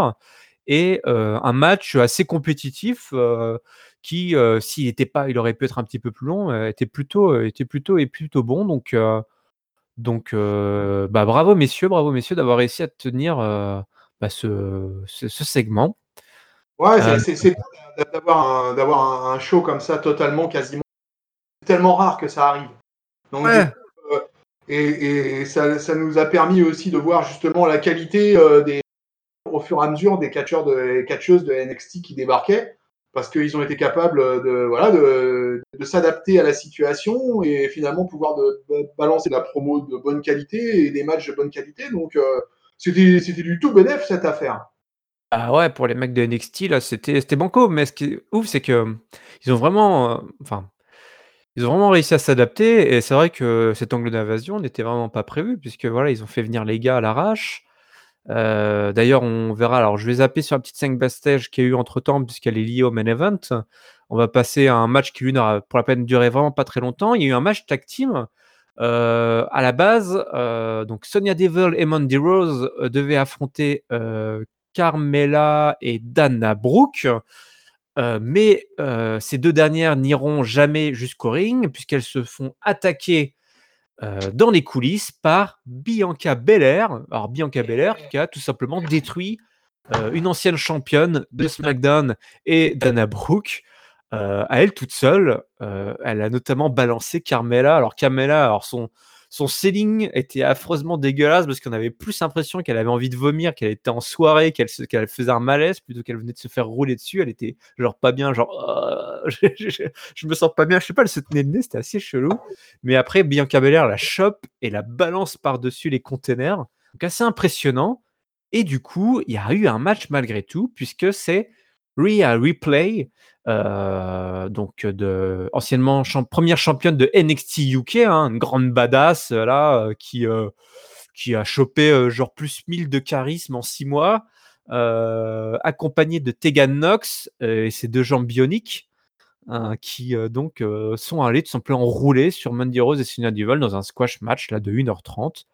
et euh, un match assez compétitif euh, qui, euh, s'il était pas, il aurait pu être un petit peu plus long, euh, était plutôt, euh, était plutôt et plutôt bon. Donc euh, donc, euh, bah, bravo messieurs, bravo messieurs d'avoir réussi à tenir euh, bah, ce, ce, ce segment. Ouais, Euh, c'est, c'est, c'est bien d'avoir un, d'avoir un show comme ça totalement, quasiment, tellement rare que ça arrive. Donc du ouais, coup, euh, et, et ça, ça nous a permis aussi de voir justement la qualité euh, des, au fur et à mesure des catcheurs de, des catcheuses de N X T qui débarquaient parce qu'ils ont été capables de, voilà, de, de s'adapter à la situation et finalement pouvoir de, de balancer de la promo de bonne qualité et des matchs de bonne qualité. Donc euh, c'était, c'était du tout bénéf cette affaire. ah ouais, pour les mecs de N X T, là, c'était, c'était banco. Mais ce qui est ouf, c'est que euh, ils ont vraiment, euh, enfin, ils ont vraiment réussi à s'adapter. Et c'est vrai que cet angle d'invasion n'était vraiment pas prévu, puisque voilà, ils ont fait venir les gars à l'arrache. Euh, d'ailleurs, on verra. Alors, je vais zapper sur la petite cinq backstage qu'il y a eu entre temps, puisqu'elle est liée au main event. On va passer à un match qui, lui, n'aura pour la peine durer vraiment pas très longtemps. Il y a eu un match tag team. Euh, à la base, euh, donc Sonya Deville et Mandy Rose euh, devaient affronter euh, Carmella et Dana Brooke. Euh, mais euh, ces deux dernières n'iront jamais jusqu'au ring, puisqu'elles se font attaquer euh, dans les coulisses par Bianca Belair. Alors Bianca Belair qui a tout simplement détruit euh, une ancienne championne de SmackDown et Dana Brooke euh, à elle toute seule. Euh, elle a notamment balancé Carmella. Alors Carmella, alors son son selling était affreusement dégueulasse parce qu'on avait plus l'impression qu'elle avait envie de vomir, qu'elle était en soirée, qu'elle, se, qu'elle faisait un malaise plutôt qu'elle venait de se faire rouler dessus. Elle était genre pas bien, genre euh, je, je, je me sens pas bien. Je sais pas, elle se tenait le nez, c'était assez chelou. Mais après, Bianca Belair la chope et la balance par-dessus les containers. Donc assez impressionnant. Et du coup, il y a eu un match malgré tout, puisque c'est Rhea Ripley, euh, donc de, anciennement champ, première championne de N X T U K, hein, une grande badass euh, là, euh, qui, euh, qui a chopé euh, genre plus mille de charisme en six mois, euh, accompagnée de Tegan Knox euh, et ses deux jambes bioniques. Hein, qui euh, donc euh, sont allés tout simplement rouler sur Mandy Rose et Sonya Deville dans un squash match là, de une heure trente.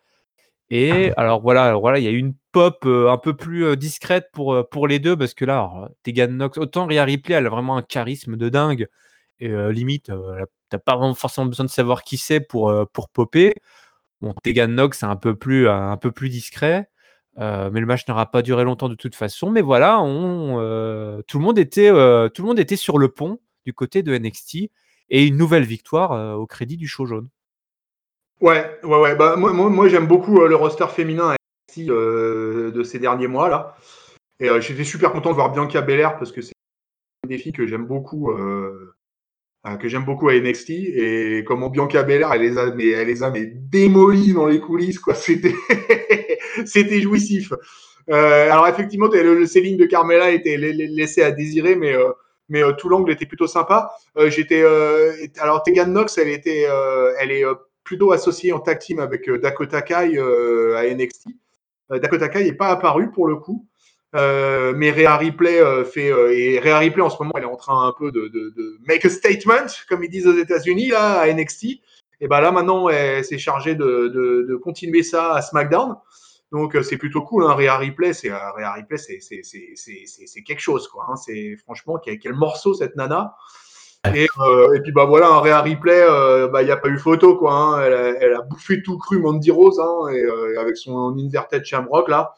Et alors voilà, alors voilà, il y a eu une pop euh, un peu plus euh, discrète pour, euh, pour les deux, parce que là, alors, Tegan Knox, autant Rhea Ripley, elle a vraiment un charisme de dingue, et euh, limite, euh, elle a- t'as pas vraiment forcément besoin de savoir qui c'est pour, euh, pour popper. Bon, Tegan Knox, c'est un peu plus, un peu plus discret, euh, mais le match n'aura pas duré longtemps de toute façon. Mais voilà, on, euh, tout, le monde était, euh, tout le monde était sur le pont du côté de N X T, et une nouvelle victoire euh, au crédit du show jaune. Ouais, ouais, ouais. Bah, moi, moi, moi j'aime beaucoup euh, le roster féminin N X T, euh, de ces derniers mois là. Et euh, j'étais super content de voir Bianca Belair parce que c'est une des filles que j'aime beaucoup, euh, euh, que j'aime beaucoup à N X T. Et comment Bianca Belair, elle les a, mais, elle les a mais démolies dans les coulisses, quoi. C'était, c'était jouissif. Euh, alors effectivement, le, le selling de Carmella était laissé à désirer, mais euh, mais euh, tout l'angle était plutôt sympa. Euh, j'étais, euh, alors Tegan Knox, elle était, euh, elle est euh, plutôt associée en tag team avec euh, Dakota Kai euh, à N X T. Euh, Dakota Kai n'est pas apparu pour le coup. Euh, mais Rhea Ripley euh, fait euh, et Rhea Ripley en ce moment elle est en train un peu de, de, de make a statement comme ils disent aux États-Unis là à N X T. Et ben là maintenant elle s'est chargée de, de, de continuer ça à SmackDown. Donc euh, c'est plutôt cool. Hein. Rhea Ripley, c'est euh, Rhea Ripley, c'est c'est c'est c'est c'est c'est quelque chose quoi. Hein. C'est franchement quel, quel morceau cette nana. Et, euh, et puis bah voilà, un Rhea Ripley, euh, bah il y a pas eu photo quoi. Hein. Elle, a, elle a bouffé tout cru Mandy Rose hein, et, euh, avec son inverted Shamrock là.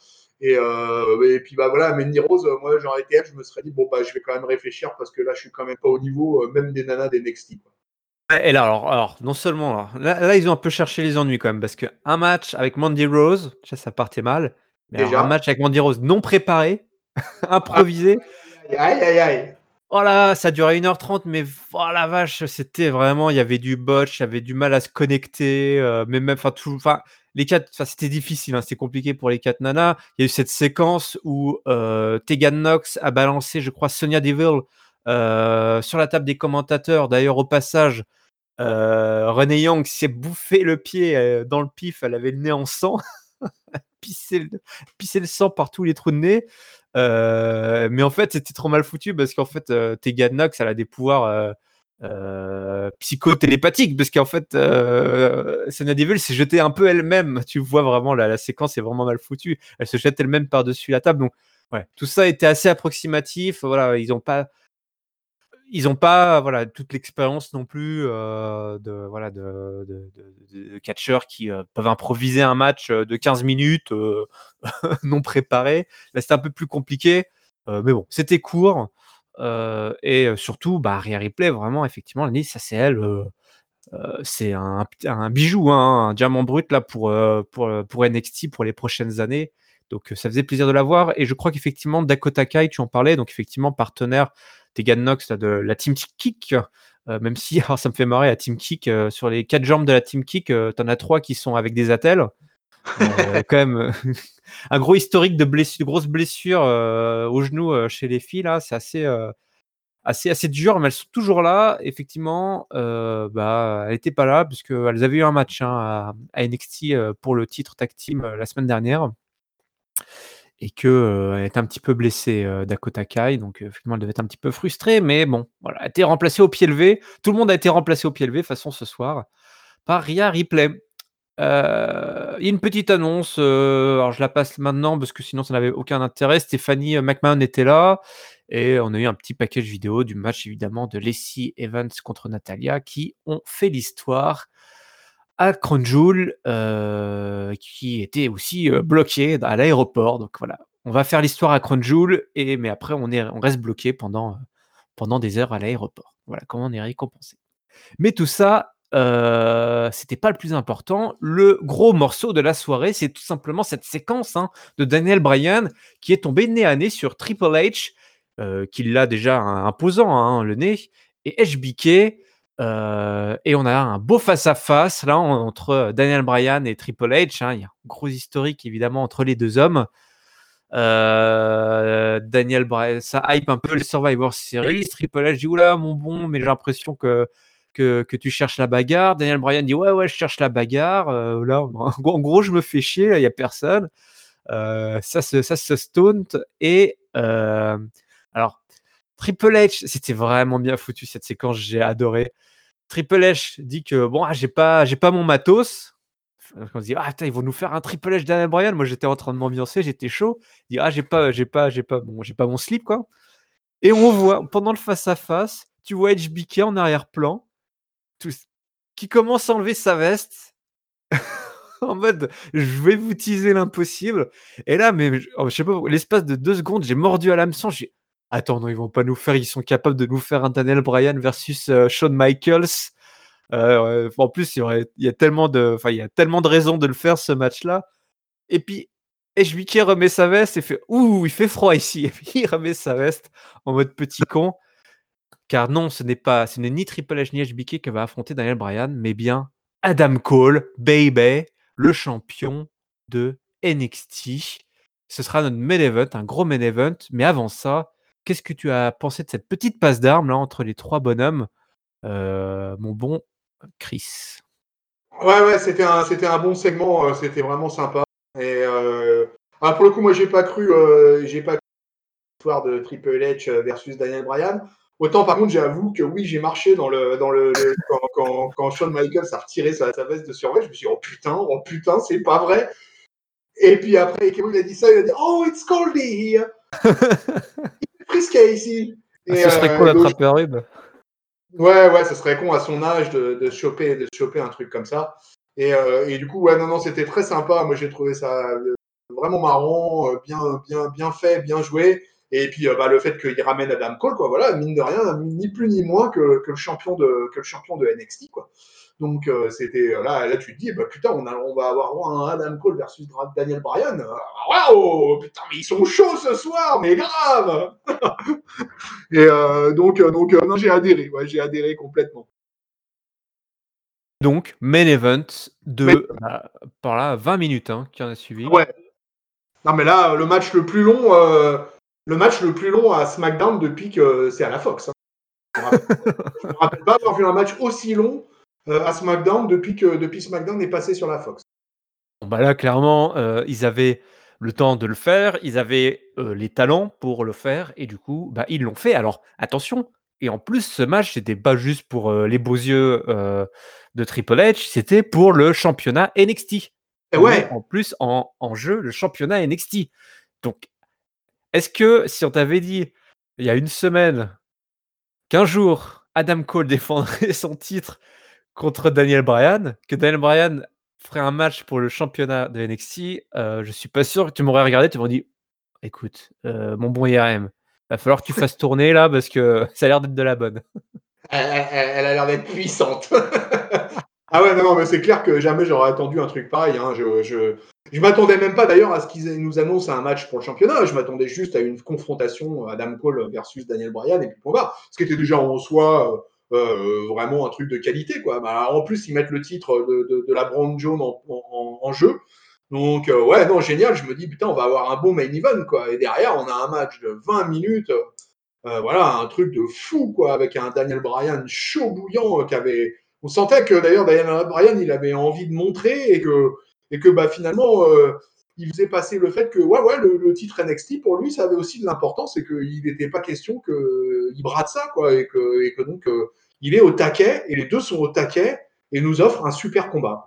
Et, euh, et puis bah voilà, Mandy Rose, moi j'aurais été elle, je me serais dit bon bah je vais quand même réfléchir parce que là je suis quand même pas au niveau euh, même des nanas des N X T. Quoi. Et là, alors, alors non seulement là, là, là, ils ont un peu cherché les ennuis quand même parce qu'un match avec Mandy Rose, ça, ça partait mal. Mais alors un Déjà. match avec Mandy Rose non préparé, Ah, improvisé. aïe aïe aïe. Oh là, ça durait une heure trente, mais oh la vache, c'était vraiment, il y avait du botch, il y avait du mal à se connecter, euh, mais même, enfin, tout, enfin, les quatre, enfin, c'était difficile, hein, c'était compliqué pour les quatre nanas. Il y a eu cette séquence où euh, Tegan Knox a balancé, je crois, Sonya Deville euh, sur la table des commentateurs. D'ailleurs, au passage, euh, Renee Young s'est bouffé le pied euh, dans le pif, elle avait le nez en sang, pissé le, pissé le sang par tous les trous de nez. Euh, mais en fait, c'était trop mal foutu parce qu'en fait, euh, Tegan Knox, elle a des pouvoirs euh, euh, psychotélépathiques parce qu'en fait, euh, Sonya Deville s'est jetée un peu elle-même. Tu vois vraiment, la, la séquence est vraiment mal foutue. Elle se jette elle-même par-dessus la table. Donc, ouais, tout ça était assez approximatif. Voilà, ils n'ont pas. Ils n'ont pas voilà, toute l'expérience non plus euh, de, voilà, de, de, de, de catcheurs qui euh, peuvent improviser un match de quinze minutes euh, non préparé. Là, c'était un peu plus compliqué, euh, mais bon, c'était court. Euh, et surtout, bah, Rhea Ripley, vraiment, effectivement, ça c'est elle. Euh, euh, c'est un, un bijou, hein, un diamant brut là pour, euh, pour, pour N X T pour les prochaines années. Donc, ça faisait plaisir de la voir. Et je crois qu'effectivement, Dakota Kai, tu en parlais, donc effectivement, partenaire Tegan Knox là, de la Team Kick. Euh, même si, alors ça me fait marrer, la Team Kick, euh, sur les quatre jambes de la Team Kick, euh, t'en as trois qui sont avec des attelles. Euh, quand même, un gros historique de, blessure, de grosses blessures euh, au genou euh, chez les filles, là, c'est assez, euh, assez, assez dur, mais elles sont toujours là. Effectivement, euh, bah, elles n'étaient pas là, puisqu'elles avaient eu un match hein, à, à N X T euh, pour le titre tag team euh, la semaine dernière. Et qu'elle euh, était un petit peu blessée, euh, Dakota Kai. Donc, euh, finalement, elle devait être un petit peu frustrée. Mais bon, voilà, elle a été remplacée au pied levé. Tout le monde a été remplacé au pied levé, de toute façon, ce soir, par Rhea Ripley. Euh, il y a une petite annonce. Euh, alors, je la passe maintenant parce que sinon, ça n'avait aucun intérêt. Stephanie McMahon était là. Et on a eu un petit package vidéo du match, évidemment, de Lacey Evans contre Natalia qui ont fait l'histoire à Crown Jewel, euh, qui était aussi euh, bloqué à l'aéroport. Donc voilà, on va faire l'histoire à Crown Jewel, et mais après on, est, on reste bloqué pendant, pendant des heures à l'aéroport. Voilà comment on est récompensé. Mais tout ça, euh, c'était pas le plus important. Le gros morceau de la soirée, c'est tout simplement cette séquence hein, de Daniel Bryan qui est tombé nez à nez sur Triple H, euh, qui l'a déjà imposant hein, le nez, et H B K. Euh, et on a un beau face-à-face là entre Daniel Bryan et Triple H. Hein. Il y a un gros historique évidemment entre les deux hommes. Euh, Daniel Bryan, ça hype un peu le Survivor Series. Triple H dit oula mon bon, mais j'ai l'impression que, que, que tu cherches la bagarre. Daniel Bryan dit ouais ouais je cherche la bagarre. Euh, là en gros je me fais chier, il y a personne. Euh, ça se ça se stone et euh, alors Triple H, c'était vraiment bien foutu cette séquence, j'ai adoré. Triple H dit que bon, ah, j'ai pas, j'ai pas mon matos. On se dit ah putain, ils vont nous faire un Triple H Daniel Bryan. Moi j'étais en train de m'ambiancer, j'étais chaud. Il dit ah j'ai pas, j'ai pas, j'ai pas, bon, j'ai pas mon slip quoi. Et on voit pendant le face à face, tu vois H B K en arrière-plan, tous, qui commence à enlever sa veste en mode je vais vous teaser l'impossible. Et là, mais je, oh, je sais pas, l'espace de deux secondes, j'ai mordu à l'hameçon. J'ai attends non, ils vont pas nous faire, ils sont capables de nous faire un Daniel Bryan versus euh, Shawn Michaels. Euh, en plus, il y, aurait, il y a tellement de, enfin, il y a tellement de raisons de le faire ce match-là. Et puis, H B K remet sa veste et fait ouh, il fait froid ici. Et puis il remet sa veste en mode petit con. Car non, ce n'est pas, ce n'est ni Triple H ni H B K qui va affronter Daniel Bryan, mais bien Adam Cole, baby, le champion de N X T. Ce sera notre main event, un gros main event. Mais avant ça, qu'est-ce que tu as pensé de cette petite passe d'armes là entre les trois bonhommes, euh, mon bon Chris? Ouais, ouais, c'était un, c'était un bon segment, euh, c'était vraiment sympa. Et euh, ah, pour le coup, moi, j'ai pas cru, euh, j'ai pas cru l'histoire de Triple H versus Daniel Bryan. Autant, par contre, j'avoue que oui, j'ai marché dans le, dans le, le quand, quand, quand Shawn Michaels a retiré sa, sa veste de survêt, je me suis dit, oh putain, oh putain, c'est pas vrai. Et puis après, Kevin a dit ça, il a dit, oh, it's coldy here. Frisqué ici. Ah, Et, ce serait euh, quoi et donc, l'attraper rhume? ouais, ouais, ça serait con à son âge de, de, choper, de choper un truc comme ça. Et, euh, et du coup, ouais, non, non, c'était très sympa. Moi, j'ai trouvé ça vraiment marrant, euh, bien, bien, bien fait, bien joué. Et puis euh, bah, le fait qu'il ramène Adam Cole, quoi, voilà, mine de rien, ni plus ni moins que, que le champion de que le champion de N X T, quoi. Donc euh, c'était là, là tu te dis, bah putain, on, a, on va avoir droit à un Adam Cole versus Daniel Bryan. Waouh, putain, mais ils sont chauds ce soir, mais grave. Et euh, donc, euh, donc euh, non, j'ai adhéré, ouais, j'ai adhéré complètement. Donc, main event de mais... bah, par là vingt minutes hein, qui en a suivi. Ouais. Non mais là, le match le plus long, euh, le match le plus long à SmackDown depuis que c'est à la Fox. Hein. Je me rappelle, je me rappelle pas avoir vu un match aussi long euh, à SmackDown depuis que depuis SmackDown est passé sur la Fox. Bon, bah là, clairement, euh, ils avaient le temps de le faire, ils avaient euh, les talents pour le faire, et du coup, bah, ils l'ont fait. Alors, attention, et en plus, ce match, c'était pas juste pour euh, les beaux yeux euh, de Triple H, c'était pour le championnat N X T. Et On ouais. met en plus en, en jeu le championnat N X T. Donc, est-ce que si on t'avait dit, il y a une semaine, qu'un jour, Adam Cole défendrait son titre contre Daniel Bryan, que Daniel Bryan ferait un match pour le championnat de N X T, euh, je suis pas sûr que tu m'aurais regardé, tu m'aurais dit écoute, euh, mon bon I R M, va falloir que tu fasses tourner là parce que ça a l'air d'être de la bonne. Elle, elle, elle a l'air d'être puissante. Ah ouais, non, non, mais c'est clair que jamais j'aurais attendu un truc pareil. Hein. Je, je, je m'attendais même pas d'ailleurs à ce qu'ils nous annoncent un match pour le championnat. Je m'attendais juste à une confrontation Adam Cole versus Daniel Bryan et puis point barre. Ce qui était déjà en soi euh, vraiment un truc de qualité, quoi. Bah, en plus, ils mettent le titre de, de, de la Brown Jones en, en, en jeu. Donc, euh, ouais, non, génial. Je me dis, putain, on va avoir un bon main event, quoi. Et derrière, on a un match de vingt minutes. Euh, voilà, un truc de fou, quoi, avec un Daniel Bryan chaud bouillant euh, qui avait. On sentait que d'ailleurs Daniel Bryan, il avait envie de montrer et que, et que bah, finalement, euh, il faisait passer le fait que ouais, ouais, le, le titre N X T pour lui, ça avait aussi de l'importance et qu'il n'était pas question qu'il brade ça, quoi, et que, et que donc euh, il est au taquet et les deux sont au taquet et nous offrent un super combat.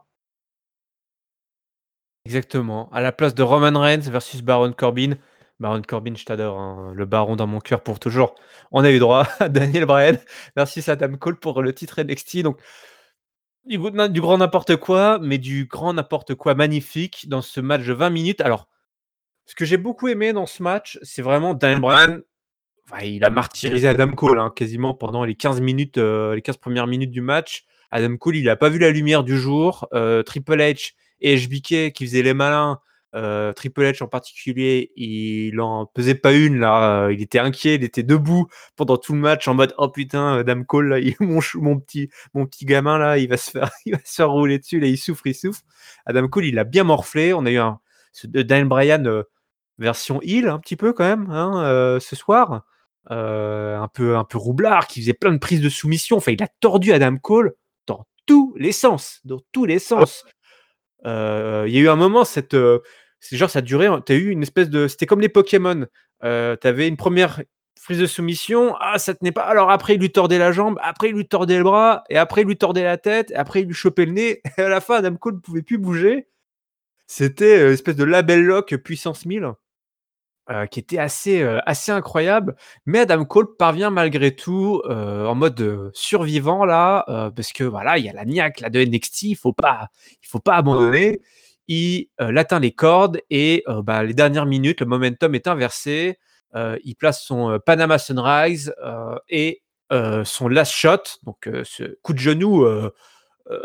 Exactement. À la place de Roman Reigns versus Baron Corbin. Baron Corbin, je t'adore, hein, le baron dans mon cœur pour toujours. On a eu droit à Daniel Bryan versus Adam Cole pour le titre N X T. Donc, du, du grand n'importe quoi, mais du grand n'importe quoi magnifique dans ce match de vingt minutes. Alors, ce que j'ai beaucoup aimé dans ce match, c'est vraiment Daniel Bryan. Enfin, il a martyrisé Adam Cole hein, quasiment pendant les quinze minutes, euh, les quinze premières minutes du match. Adam Cole, il n'a pas vu la lumière du jour. Euh, Triple H et H B K qui faisaient les malins. Euh, Triple H en particulier, il en pesait pas une là. Il était inquiet, il était debout pendant tout le match en mode oh putain, Adam Cole, là, il, mon, mon petit, mon petit gamin là, il va se faire, il va se faire rouler dessus là, il souffre, il souffre. Adam Cole, il a bien morflé. On a eu un ce, Daniel Bryan euh, version heel un petit peu quand même hein, euh, ce soir. Euh, un peu un peu roublard, qui faisait plein de prises de soumission. Enfin, il a tordu Adam Cole dans tous les sens, dans tous les sens. Euh, il y a eu un moment, cette, euh, c'est genre ça a duré. T'as eu une espèce de, c'était comme les Pokémon. Euh, T'avais une première prise de soumission, ah ça tenait pas. Alors après il lui tordait la jambe, après il lui tordait le bras, et après il lui tordait la tête, et après il lui chopait le nez. Et à la fin, Adam Cole ne pouvait plus bouger. C'était une espèce de label lock puissance mille. Euh, qui était assez, euh, assez incroyable. Mais Adam Cole parvient malgré tout euh, en mode euh, survivant là, euh, parce que voilà, il y a la niaque là, de N X T, il faut pas, il faut pas abandonner. Il euh, atteint les cordes et euh, bah, les dernières minutes, le momentum est inversé. Euh, il place son euh, Panama Sunrise euh, et euh, son last shot, donc euh, ce coup de genou euh, euh,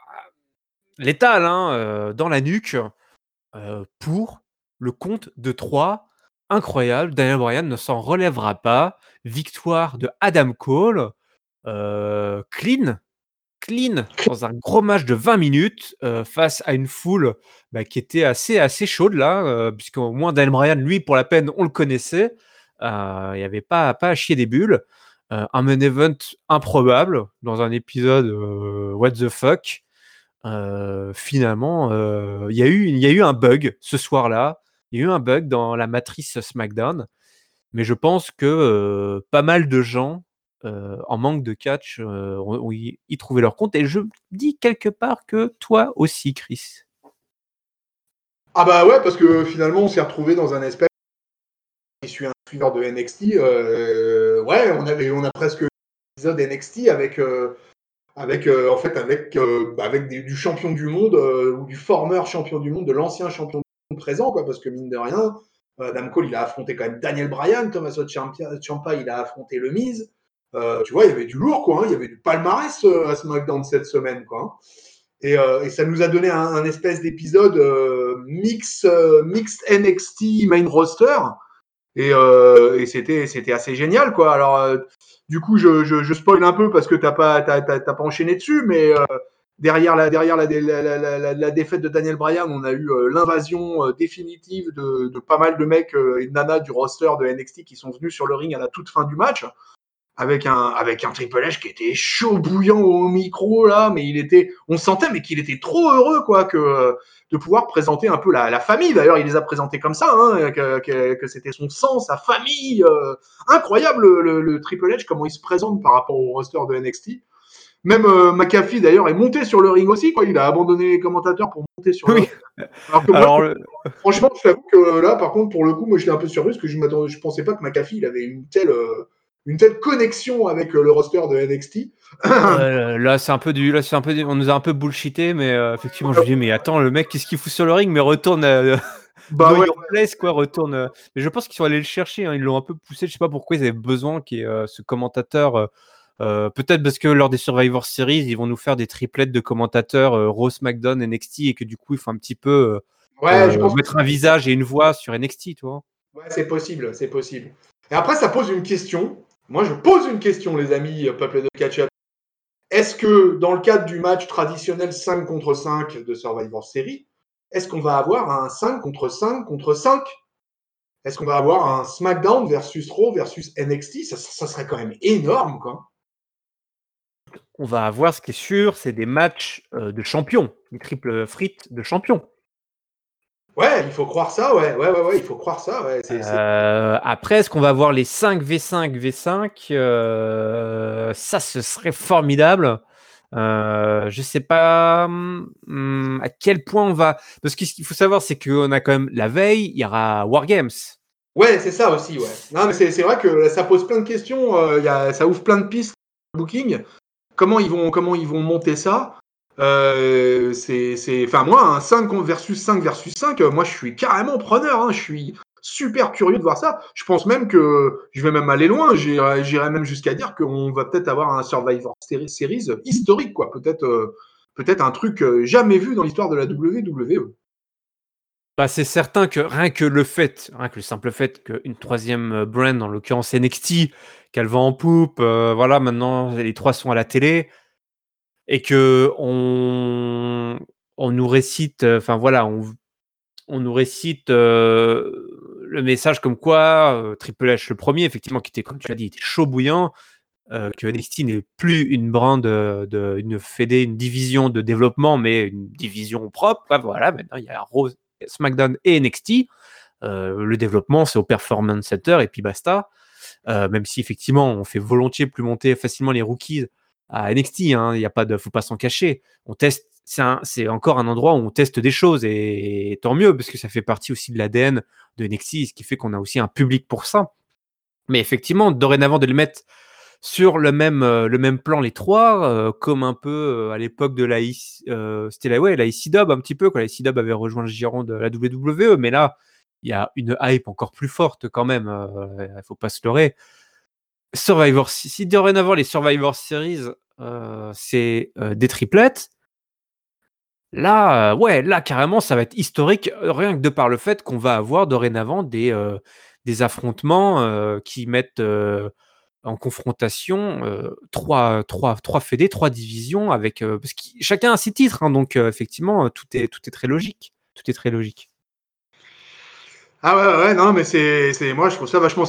létal hein, euh, dans la nuque euh, pour le compte de trois. Incroyable, Daniel Bryan ne s'en relèvera pas. Victoire de Adam Cole, euh, clean, clean, dans un gros match de vingt minutes euh, face à une foule bah, qui était assez, assez chaude là, euh, puisqu'au moins Daniel Bryan, lui, pour la peine, on le connaissait. Euh, Il n'y avait pas, pas à chier des bulles. Euh, un main event improbable dans un épisode euh, what the fuck. Euh, finalement, euh, il y a eu, il y a eu un bug ce soir-là. Il y a eu un bug dans la matrice SmackDown, mais je pense que euh, pas mal de gens euh, en manque de catch euh, ont, ont y, y trouvé leur compte. Et je dis quelque part que toi aussi, Chris. Ah bah ouais, parce que finalement, on s'est retrouvé dans un espèce. Je suis un suiveur de N X T. Euh, ouais, on avait, on a presque un épisode N X T avec. Euh, avec euh, en fait avec euh, avec des, du champion du monde euh, ou du former champion du monde, de l'ancien champion présent, quoi, parce que mine de rien, euh, Adam Cole, il a affronté quand même Daniel Bryan, Tommaso Ciampa, il a affronté le Miz. Euh, tu vois, il y avait du lourd, quoi. Hein, il y avait du palmarès euh, à SmackDown cette semaine, quoi. Hein. Et, euh, et ça nous a donné un, un espèce d'épisode euh, mix, euh, mixed N X T main roster. Et, euh, et c'était, c'était assez génial, quoi. Alors, euh, du coup, je, je, je spoil un peu parce que t'as pas, t'as, t'as, t'as pas enchaîné dessus, mais euh, derrière, la, derrière la, la, la, la, la défaite de Daniel Bryan, on a eu euh, l'invasion euh, définitive de, de pas mal de mecs euh, et de nanas du roster de N X T qui sont venus sur le ring à la toute fin du match. Avec un, avec un Triple H qui était chaud bouillant au micro, là, mais il était, on sentait, mais qu'il était trop heureux, quoi, que, de pouvoir présenter un peu la, la famille. D'ailleurs, il les a présentés comme ça, hein, que, que, que c'était son sang, sa famille. Euh, incroyable, le, le Triple H, comment il se présente par rapport au roster de N X T. Même euh, McAfee, d'ailleurs, est monté sur le ring aussi, quoi. Il a abandonné les commentateurs pour monter sur le Oui. ring. Alors que moi, Alors, le... franchement, je t'avoue que là, par contre, pour le coup, moi, j'étais un peu surpris parce que je m'attendais, je pensais pas que McAfee, il avait une telle, euh, une telle connexion avec euh, le roster de N X T. euh, là, c'est un peu du, là, c'est un peu, du... on nous a un peu bullshité, mais euh, effectivement, je me dis, mais attends, le mec, qu'est-ce qu'il fout sur le ring, mais retourne, euh, Bah know ouais. your place, quoi, retourne. Euh... Mais je pense qu'ils sont allés le chercher, hein, ils l'ont un peu poussé. Je sais pas pourquoi ils avaient besoin qu'il y ait euh, ce commentateur. Euh, euh, peut-être parce que lors des Survivor Series, ils vont nous faire des triplettes de commentateurs euh, Raw, SmackDown, N X T, et que du coup, il faut un petit peu euh, Ouais, je euh, pense que mettre un visage et une voix sur N X T, tu vois. ouais, c'est possible, c'est possible. Et après, ça pose une question. Moi, je pose une question, les amis, euh, peuple de catch-up. Est-ce que dans le cadre du match traditionnel cinq contre cinq de Survivor Series, est-ce qu'on va avoir un cinq contre cinq contre cinq? Est-ce qu'on va avoir un SmackDown versus Raw versus N X T? ça, ça serait quand même énorme, quoi. On va avoir, ce qui est sûr, c'est des matchs euh, de champions, des triples frites de champions. Ouais, il faut croire ça, ouais, ouais, ouais, ouais il faut croire ça, ouais. C'est, c'est... Euh, après, est-ce qu'on va avoir les cinq v cinq v cinq euh, Ça, ce serait formidable. Euh, je sais pas hum, à quel point on va. Parce que ce qu'il faut savoir, c'est qu'on a quand même la veille, il y aura Wargames. Ouais, c'est ça aussi, ouais. Non, mais c'est, c'est vrai que ça pose plein de questions, euh, y a, ça ouvre plein de pistes au booking. Comment ils vont, comment ils vont monter ça euh, c'est, c'est, enfin moi, un cinq versus cinq versus cinq, moi je suis carrément preneur. Hein, je suis super curieux de voir ça. Je pense même que je vais même aller loin. J'irai, j'irai même jusqu'à dire qu'on va peut-être avoir un Survivor Series historique, quoi. Peut-être, euh, peut-être un truc jamais vu dans l'histoire de la W W E. Bah, c'est certain que rien que le fait, rien que le simple fait qu'une troisième brand, en l'occurrence N X T, qu'elle va en poupe, euh, voilà, maintenant les trois sont à la télé, et que on, on nous récite, enfin voilà, on, on nous récite euh, le message comme quoi euh, Triple H, le premier, effectivement, qui était, comme tu l'as dit, était chaud bouillant, euh, que N X T n'est plus une brand, de, de, une fédé, une division de développement, mais une division propre. Bah, voilà, maintenant il y a Raw, SmackDown et N X T. Euh, le développement, c'est au Performance Center et puis basta. Euh, même si effectivement, on fait volontiers plus monter facilement les rookies à N X T. Hein, il y a pas de, faut pas s'en cacher. On teste. C'est, un, c'est encore un endroit où on teste des choses et, et tant mieux parce que ça fait partie aussi de l'A D N de N X T, ce qui fait qu'on a aussi un public pour ça. Mais effectivement, dorénavant, de les mettre sur le même, euh, le même plan, les trois, euh, comme un peu euh, à l'époque de la, euh, c'était la, ouais, la I C W un petit peu, quand la I C W avait rejoint le giron de la W W E, mais là, il y a une hype encore plus forte quand même, il euh, ne faut pas se leurrer. Survivor, si, si dorénavant les Survivor Series, euh, c'est euh, des triplettes, là, euh, ouais, là, carrément, ça va être historique, rien que de par le fait qu'on va avoir dorénavant des, euh, des affrontements euh, qui mettent euh, en confrontation euh, trois, trois, trois fédés, trois divisions, avec, euh, parce que chacun a ses titres, hein, donc euh, effectivement, tout est, tout est très logique. Tout est très logique. Ah ouais, ouais, non, mais c'est, c'est, moi je trouve ça vachement.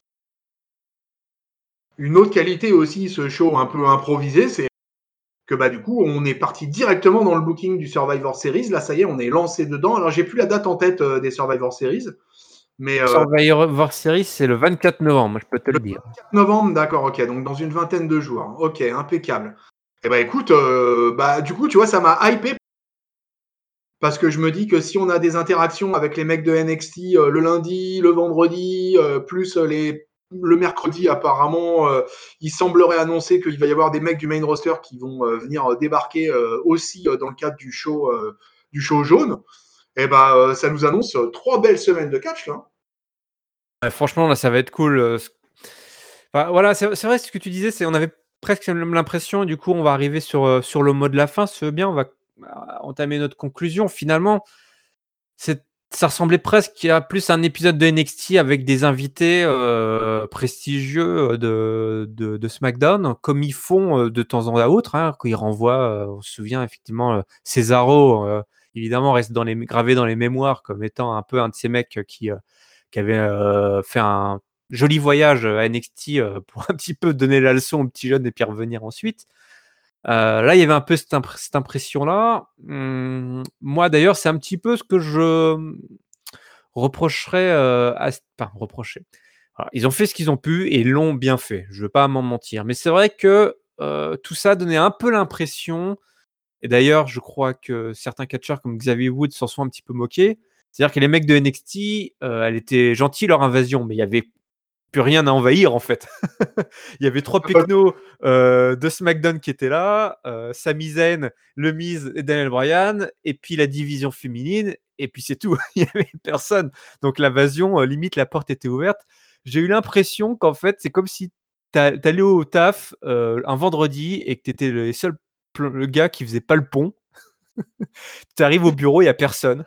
Une autre qualité aussi, ce show un peu improvisé, c'est que bah du coup, on est parti directement dans le booking du Survivor Series. Là, ça y est, on est lancé dedans. Alors, j'ai plus la date en tête euh, des Survivor Series, mais euh, Survivor Series, c'est le vingt-quatre novembre, je peux te le, le dire. vingt-quatre novembre, d'accord, ok, donc dans une vingtaine de jours. Ok, impeccable. Et bah écoute, euh, bah du coup, tu vois, ça m'a hypé parce que je me dis que si on a des interactions avec les mecs de N X T euh, le lundi, le vendredi, euh, plus les le mercredi, apparemment, euh, il semblerait annoncer qu'il va y avoir des mecs du main roster qui vont euh, venir euh, débarquer euh, aussi euh, dans le cadre du show, euh, du show jaune. Et bah, euh, ça nous annonce euh, trois belles semaines de catch là. Ouais, franchement, là, ça va être cool. euh, ce- Enfin, voilà, c'est c'est vrai ce que tu disais, c'est on avait presque l'impression, et du coup, on va arriver sur, euh, sur le mot de la fin. Si tu veux bien, on va euh, entamer notre conclusion. Finalement, c'est ça ressemblait presque à plus un épisode de N X T avec des invités euh, prestigieux euh, de, de, de SmackDown, comme ils font euh, de temps en autre, hein, quand ils renvoient, euh, on se souvient effectivement, euh, Cesaro, euh, évidemment, reste dans les, gravé dans les mémoires comme étant un peu un de ces mecs qui, euh, qui avait euh, fait un joli voyage à N X T euh, pour un petit peu donner la leçon aux petits jeunes et puis revenir ensuite. Euh, là, il y avait un peu cette, impr- cette impression-là. Hum, moi, d'ailleurs, c'est un petit peu ce que je reprocherais euh, à... Enfin, reprocher. Alors, ils ont fait ce qu'ils ont pu et ils l'ont bien fait. Je ne veux pas m'en mentir. Mais c'est vrai que euh, tout ça donnait un peu l'impression, et d'ailleurs, je crois que certains catcheurs comme Xavier Woods s'en sont un petit peu moqués. C'est-à-dire que les mecs de N X T, euh, elle était gentille leur invasion, mais il y avait plus rien à envahir en fait. Il y avait trois pecnos euh, de SmackDown qui étaient là, euh, Sami Zayn, Le Miz et Daniel Bryan, et puis la division féminine, et puis c'est tout. Il n'y avait personne. Donc l'invasion, euh, limite la porte était ouverte. J'ai eu l'impression qu'en fait c'est comme si t'allais au taf euh, un vendredi et que t'étais le seul pl- le gars qui faisait pas le pont. Tu arrives au bureau, il y a personne.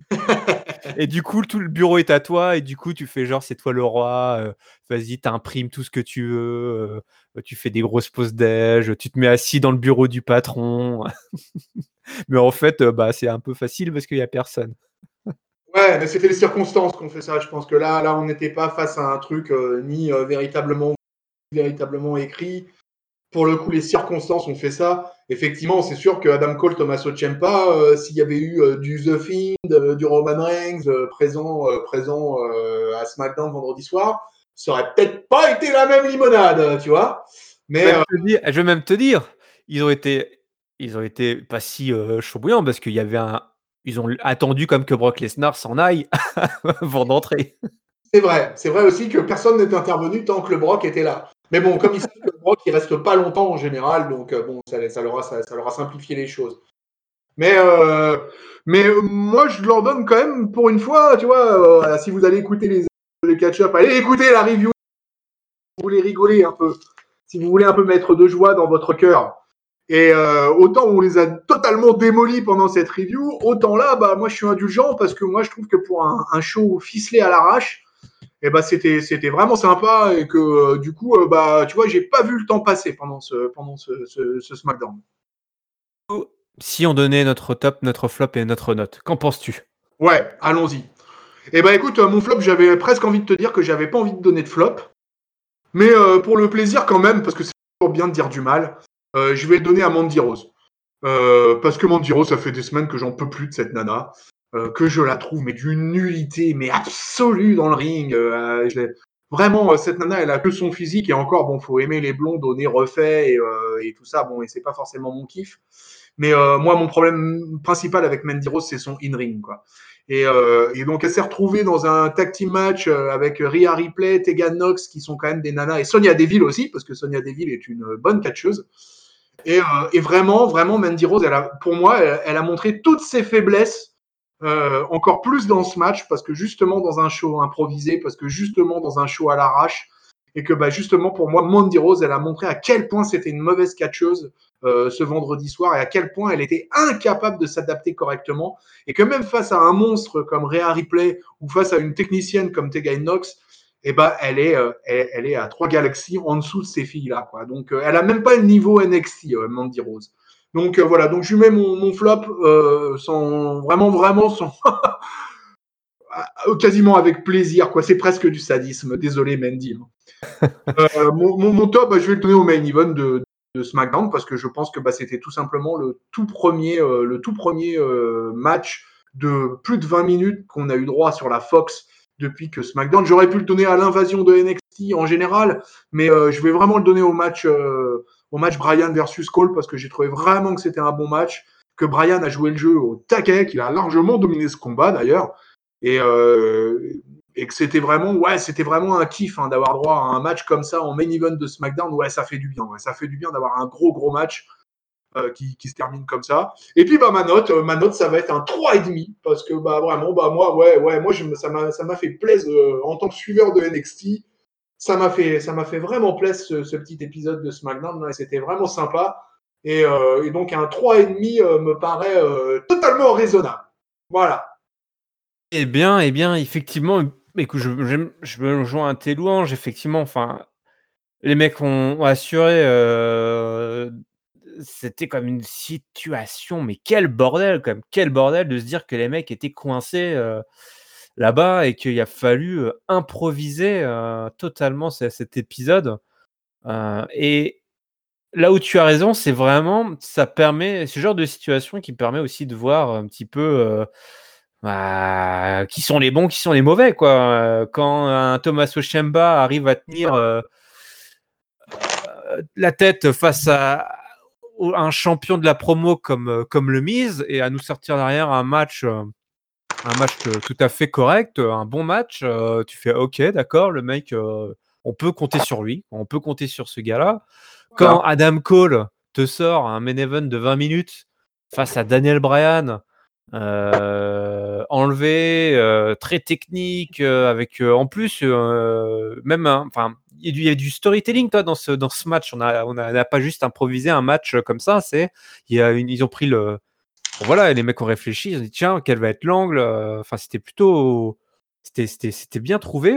Et du coup, tout le bureau est à toi, et du coup, tu fais genre, c'est toi le roi, euh, vas-y, t'imprimes tout ce que tu veux, euh, tu fais des grosses pauses déj, tu te mets assis dans le bureau du patron. Mais en fait, euh, bah, c'est un peu facile parce qu'il n'y a personne. Ouais, mais c'était les circonstances qu'on fait ça. Je pense que là, là, on n'était pas face à un truc euh, ni euh, véritablement, véritablement écrit. Pour le coup, les circonstances ont fait ça. Effectivement, c'est sûr que Adam Cole, Tommaso Ciampa, euh, s'il y avait eu euh, du The Fiend, euh, du Roman Reigns euh, présent, euh, présent euh, à SmackDown vendredi soir, ça aurait peut-être pas été la même limonade, tu vois. Mais Même euh, te dire, je vais même te dire, ils ont été, ils ont été pas si euh, chaud bouillants parce qu'il y avait un, ils ont attendu comme que Brock Lesnar s'en aille avant d'entrer. c'est vrai, c'est vrai aussi que personne n'est intervenu tant que le Brock était là. Mais bon, comme ils savent que le Brock, il reste pas longtemps en général, donc euh, bon, ça, ça, leur a, ça, ça leur a simplifié les choses. Mais, euh, mais euh, moi, je leur donne quand même, pour une fois, tu vois, euh, si vous allez écouter les, les catch-up, allez écouter la review, si vous voulez rigoler un peu, si vous voulez un peu mettre de joie dans votre cœur. Et euh, autant on les a totalement démolis pendant cette review, autant là, bah, moi, je suis indulgent parce que moi, je trouve que pour un, un show ficelé à l'arrache, eh ben, c'était, c'était vraiment sympa et que euh, du coup, euh, bah, tu vois, j'ai pas vu le temps passer pendant ce, pendant ce, ce, ce SmackDown. Si on donnait notre top, notre flop et notre note, qu'en penses-tu? Ouais, allons-y. Eh ben écoute, euh, mon flop, j'avais presque envie de te dire que j'avais pas envie de donner de flop, mais euh, pour le plaisir quand même, parce que c'est toujours bien de dire du mal, euh, je vais le donner à Mandy Rose. Euh, parce que Mandy Rose, ça fait des semaines que j'en peux plus de cette nana, euh, que je la trouve mais d'une nullité mais absolue dans le ring. Euh, je Vraiment, euh, cette nana, elle a que son physique et encore, bon, faut aimer les blondes au nez refait et, euh, et tout ça, bon, et c'est pas forcément mon kiff. Mais euh, moi, mon problème principal avec Mandy Rose, c'est son in-ring, quoi. Et, euh, et donc, elle s'est retrouvée dans un tag team match euh, avec Rhea Ripley, Tegan Nox, qui sont quand même des nanas, et Sonya Deville aussi, parce que Sonya Deville est une bonne catcheuse. Et, euh, et vraiment, vraiment, Mandy Rose, elle a, pour moi, elle, elle a montré toutes ses faiblesses, euh, encore plus dans ce match, parce que justement dans un show improvisé, parce que justement dans un show à l'arrache, et que bah, justement pour moi, Mandy Rose, elle a montré à quel point c'était une mauvaise catcheuse euh, ce vendredi soir, et à quel point elle était incapable de s'adapter correctement, et que même face à un monstre comme Rhea Ripley, ou face à une technicienne comme Tegan Nox, eh ben, elle est, euh, elle, elle, est à trois galaxies en dessous de ces filles-là, quoi. Donc, euh, elle a même pas le niveau N X T, euh, Mandy Rose. Donc euh, voilà, donc je lui mets mon, mon flop euh, sans vraiment, vraiment, sans quasiment avec plaisir, quoi. C'est presque du sadisme. Désolé, Mandy. Euh, mon, mon, mon top, bah, je vais le donner au main event de, de SmackDown parce que je pense que bah, c'était tout simplement le tout premier, euh, le tout premier euh, match de plus de vingt minutes qu'on a eu droit sur la Fox depuis que SmackDown. J'aurais pu le donner à l'invasion de N X T en général, mais euh, je vais vraiment le donner au match, euh, au match Bryan versus Cole parce que j'ai trouvé vraiment que c'était un bon match, que Bryan a joué le jeu au taquet, qu'il a largement dominé ce combat d'ailleurs. Et, euh, et que c'était vraiment, ouais, c'était vraiment un kiff hein, d'avoir droit à un match comme ça en main event de SmackDown. Ouais, ça fait du bien. Ouais, ça fait du bien d'avoir un gros, gros match. euh, qui, qui se termine comme ça. Et puis bah ma note, euh, ma note ça va être un trois et demi parce que bah vraiment bah moi ouais ouais moi je, ça m'a ça m'a fait plaisir euh, en tant que suiveur de N X T. Ça m'a fait ça m'a fait vraiment plaisir ce, ce petit épisode de SmackDown là, et c'était vraiment sympa. Et, euh, et donc un trois et demi euh, me paraît euh, totalement raisonnable. Voilà. Eh bien, eh bien, effectivement, écoute, je, j'aime- je me joins à tes louanges, effectivement. Enfin, les mecs ont, ont assuré. euh, c'était comme une situation, mais quel bordel, comme quel bordel de se dire que les mecs étaient coincés euh, là-bas et qu'il a fallu euh, improviser euh, totalement c- cet épisode. Euh, et là où tu as raison, c'est vraiment, ça permet, ce genre de situation qui permet aussi de voir un petit peu euh, bah, qui sont les bons, qui sont les mauvais, quoi. Euh, Quand un Tommaso Ciampa arrive à tenir euh, la tête face à, au- un champion de la promo comme, euh, comme le Miz et à nous sortir derrière un match, euh, un match euh, tout à fait correct, euh, un bon match, euh, tu fais ok, d'accord, le mec, euh, on peut compter sur lui, on peut compter sur ce gars-là. Quand Voilà. Adam Cole te sort un main event de vingt minutes face à Daniel Bryan, euh, enlevé, euh, très technique, euh, avec euh, en plus euh, même, enfin, il y, a du- il y a du storytelling toi dans ce dans ce match. On a on a, on a pas juste improvisé un match comme ça. C'est il y a une, ils ont pris le bon, voilà, les mecs ont réfléchi, ils ont dit tiens quel va être l'angle. euh, Enfin c'était plutôt c'était c'était c'était bien trouvé.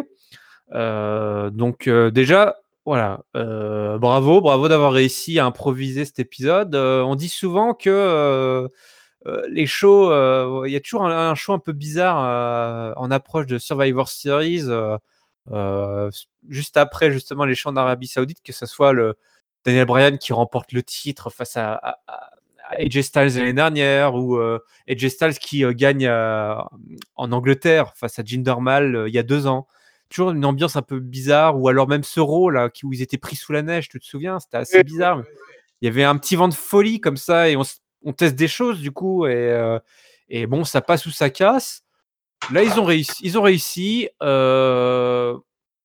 Euh, donc euh, déjà, voilà, euh, bravo, bravo d'avoir réussi à improviser cet épisode. Euh, on dit souvent que euh, euh, les shows, euh, il y a toujours un, un show un peu bizarre euh, en approche de Survivor Series, euh, euh, juste après justement les shows en Arabie Saoudite, que ce soit le Daniel Bryan qui remporte le titre face à, à, à A J Styles l'année dernière, ou euh, A J Styles qui euh, gagne euh, en Angleterre face à Jinder Mahal euh, il y a deux ans. Toujours une ambiance un peu bizarre, ou alors même ce rôle là qui, où ils étaient pris sous la neige, tu te souviens, c'était assez Et, bizarre. Il y avait un petit vent de folie comme ça et on, on teste des choses du coup, et, euh, et bon, ça passe ou ça casse. Là ils ont réussi, ils ont réussi. Euh,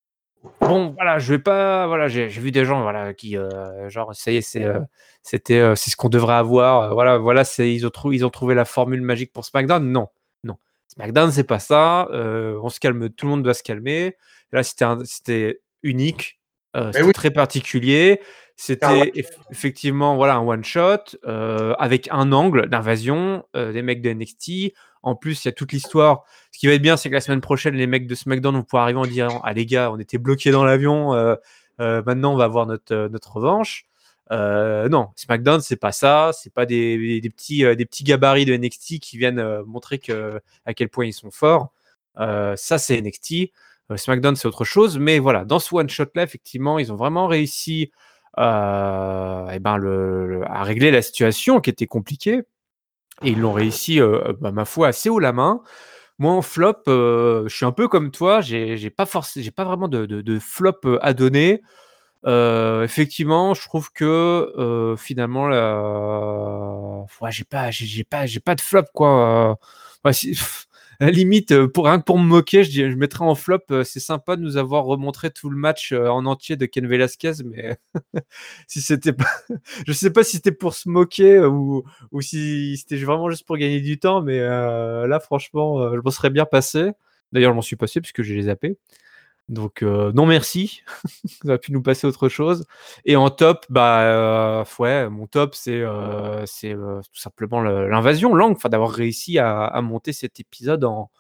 bon voilà, je vais pas, voilà, j'ai, j'ai vu des gens voilà qui euh, genre ça y est, c'est euh, c'était euh, c'est ce qu'on devrait avoir. Euh, voilà voilà, c'est ils ont trouvé ils ont trouvé la formule magique pour SmackDown. Non non, SmackDown c'est pas ça. Euh, on se calme, tout le monde doit se calmer. Là c'était un, c'était unique, euh, mais c'était oui, très particulier. c'est un one C'était eff- effectivement voilà un one shot euh, avec un angle d'invasion euh, des mecs de N X T. En plus, il y a toute l'histoire. Ce qui va être bien, c'est que la semaine prochaine, les mecs de SmackDown vont pouvoir arriver en disant ah les gars, on était bloqués dans l'avion, euh, euh, maintenant on va avoir notre euh, notre revanche. Euh, non, SmackDown c'est pas ça, c'est pas des, des petits euh, des petits gabarits de N X T qui viennent euh, montrer que à quel point ils sont forts. Euh, ça c'est N X T. Euh, SmackDown c'est autre chose, mais voilà, dans ce one shot là, effectivement, ils ont vraiment réussi euh, eh ben le, le- à régler la situation qui était compliquée. Et ils l'ont réussi, euh, bah, ma foi, assez haut la main. Moi, en flop, euh, je suis un peu comme toi. J'ai, j'ai pas forcé, j'ai pas vraiment de, de, de flop euh, à donner. Euh, effectivement, je trouve que euh, finalement, la... ouais, j'ai pas, j'ai, j'ai pas, j'ai pas de flop quoi. Euh, ouais, si- pff, à la limite, euh, pour rien que pour me moquer, je, dis- je mettrais en flop. Euh, c'est sympa de nous avoir remontré tout le match euh, en entier de Ken Velasquez, mais si c'était pas, je sais pas si c'était pour se moquer euh, ou, ou si c'était vraiment juste pour gagner du temps, mais euh, là, franchement, euh, je m'en serais bien passé. D'ailleurs, je m'en suis passé puisque j'ai les zappé. Donc, euh, non merci. Ça a pu nous passer autre chose. Et en top, bah, euh, ouais, mon top, c'est euh, c'est euh, tout simplement le- l'invasion, Lang, enfin, d'avoir réussi à, à monter cet épisode en,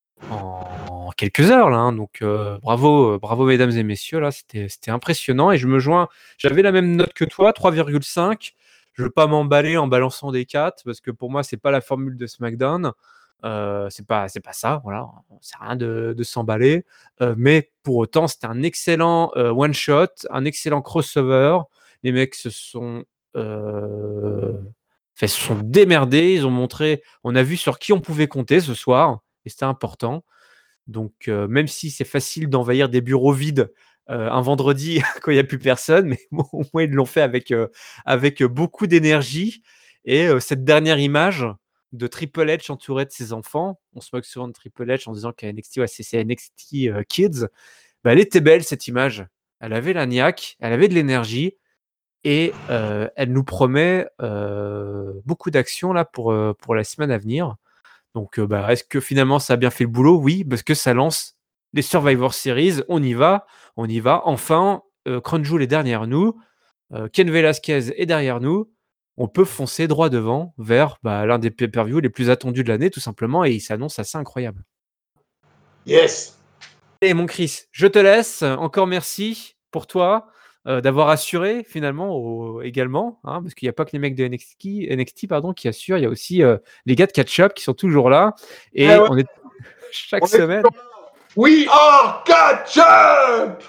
en quelques heures là, hein. Donc euh, bravo, euh, bravo mesdames et messieurs, là, c'était c'était impressionnant et je me joins. J'avais la même note que toi, trois virgule cinq. Je veux pas m'emballer en balançant des quatre parce que pour moi c'est pas la formule de SmackDown. Euh, c'est pas c'est pas ça, voilà, c'est rien de, de s'emballer. Euh, mais pour autant c'était un excellent euh, one shot, un excellent crossover. Les mecs se sont euh, fait, se sont démerdés, ils ont montré, on a vu sur qui on pouvait compter ce soir et c'était important. Donc, euh, même si c'est facile d'envahir des bureaux vides euh, un vendredi quand il n'y a plus personne, mais bon, au moins ils l'ont fait avec, euh, avec beaucoup d'énergie. Et euh, cette dernière image de Triple H entouré de ses enfants, on se moque souvent de Triple H en disant qu'à N X T, ouais, c'est, c'est N X T euh, Kids, bah, elle était belle cette image. Elle avait la niaque, elle avait de l'énergie. et heu, elle nous promet, heu, beaucoup d'actions là pour, heu, pour la semaine à venir. Donc, heu, bah, est-ce que finalement ça a bien fait le boulot? Oui, parce que ça lance les Survivor Series. On y va, on y va. Enfin, heu, Crown Jewel est derrière nous, heu, Cain Velasquez est derrière nous. On peut foncer droit devant vers, bah, l'un des pay-per-view les plus attendus de l'année tout simplement et il s'annonce assez incroyable. Yes! Et mon Chris, je te laisse. Encore merci pour toi, heu, d'avoir assuré finalement au également, hein, parce qu'il y a pas que les mecs de N X T N X T pardon qui assurent, il y a aussi, heu, les gars de Catch Up qui sont toujours là Eh et ouais, on est chaque on est semaine. toujours là. We are catch up!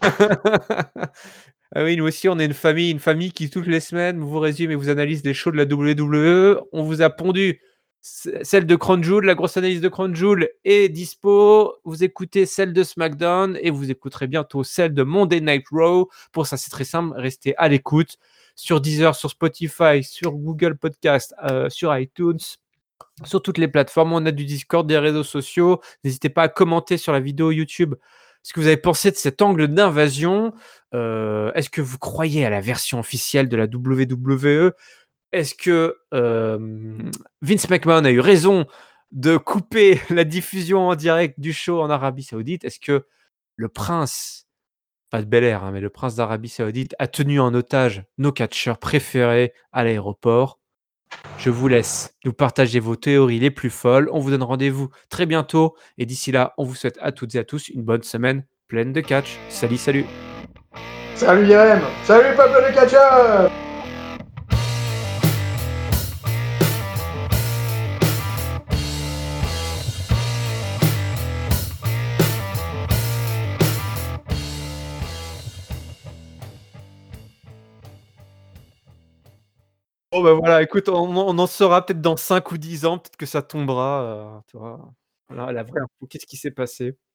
Ah oui, nous aussi, on est une famille, une famille qui toutes les semaines vous résume et vous analyse les shows de la W W E. On vous a pondu ce celle de Crown Jewel, la grosse analyse de Crown Jewel est dispo. Vous écoutez celle de SmackDown et vous écouterez bientôt celle de Monday Night Raw. Pour ça, c'est très simple, restez à l'écoute sur Deezer, sur Spotify, sur Google Podcast, heu, sur iTunes, sur toutes les plateformes. On a du Discord, des réseaux sociaux. N'hésitez pas à commenter sur la vidéo YouTube ce que vous avez pensé de cet angle d'invasion. Euh, est-ce que vous croyez à la version officielle de la W W E? Est-ce que euh, Vince McMahon a eu raison de couper la diffusion en direct du show en Arabie Saoudite? Est-ce que le prince, pas de Bel Air, hein, mais le prince d'Arabie Saoudite a tenu en otage nos catcheurs préférés à l'aéroport? Je vous laisse nous partager vos théories les plus folles. On vous donne rendez-vous très bientôt. Et d'ici là, on vous souhaite à toutes et à tous une bonne semaine pleine de catch. Salut, salut. Salut Yarem! Salut peuple de catch up! Bon, ben voilà, écoute, on, on en saura peut-être dans cinq ou dix ans. Peut-être que ça tombera. Euh, tu vois. Voilà, la vraie info. Qu'est-ce qui s'est passé?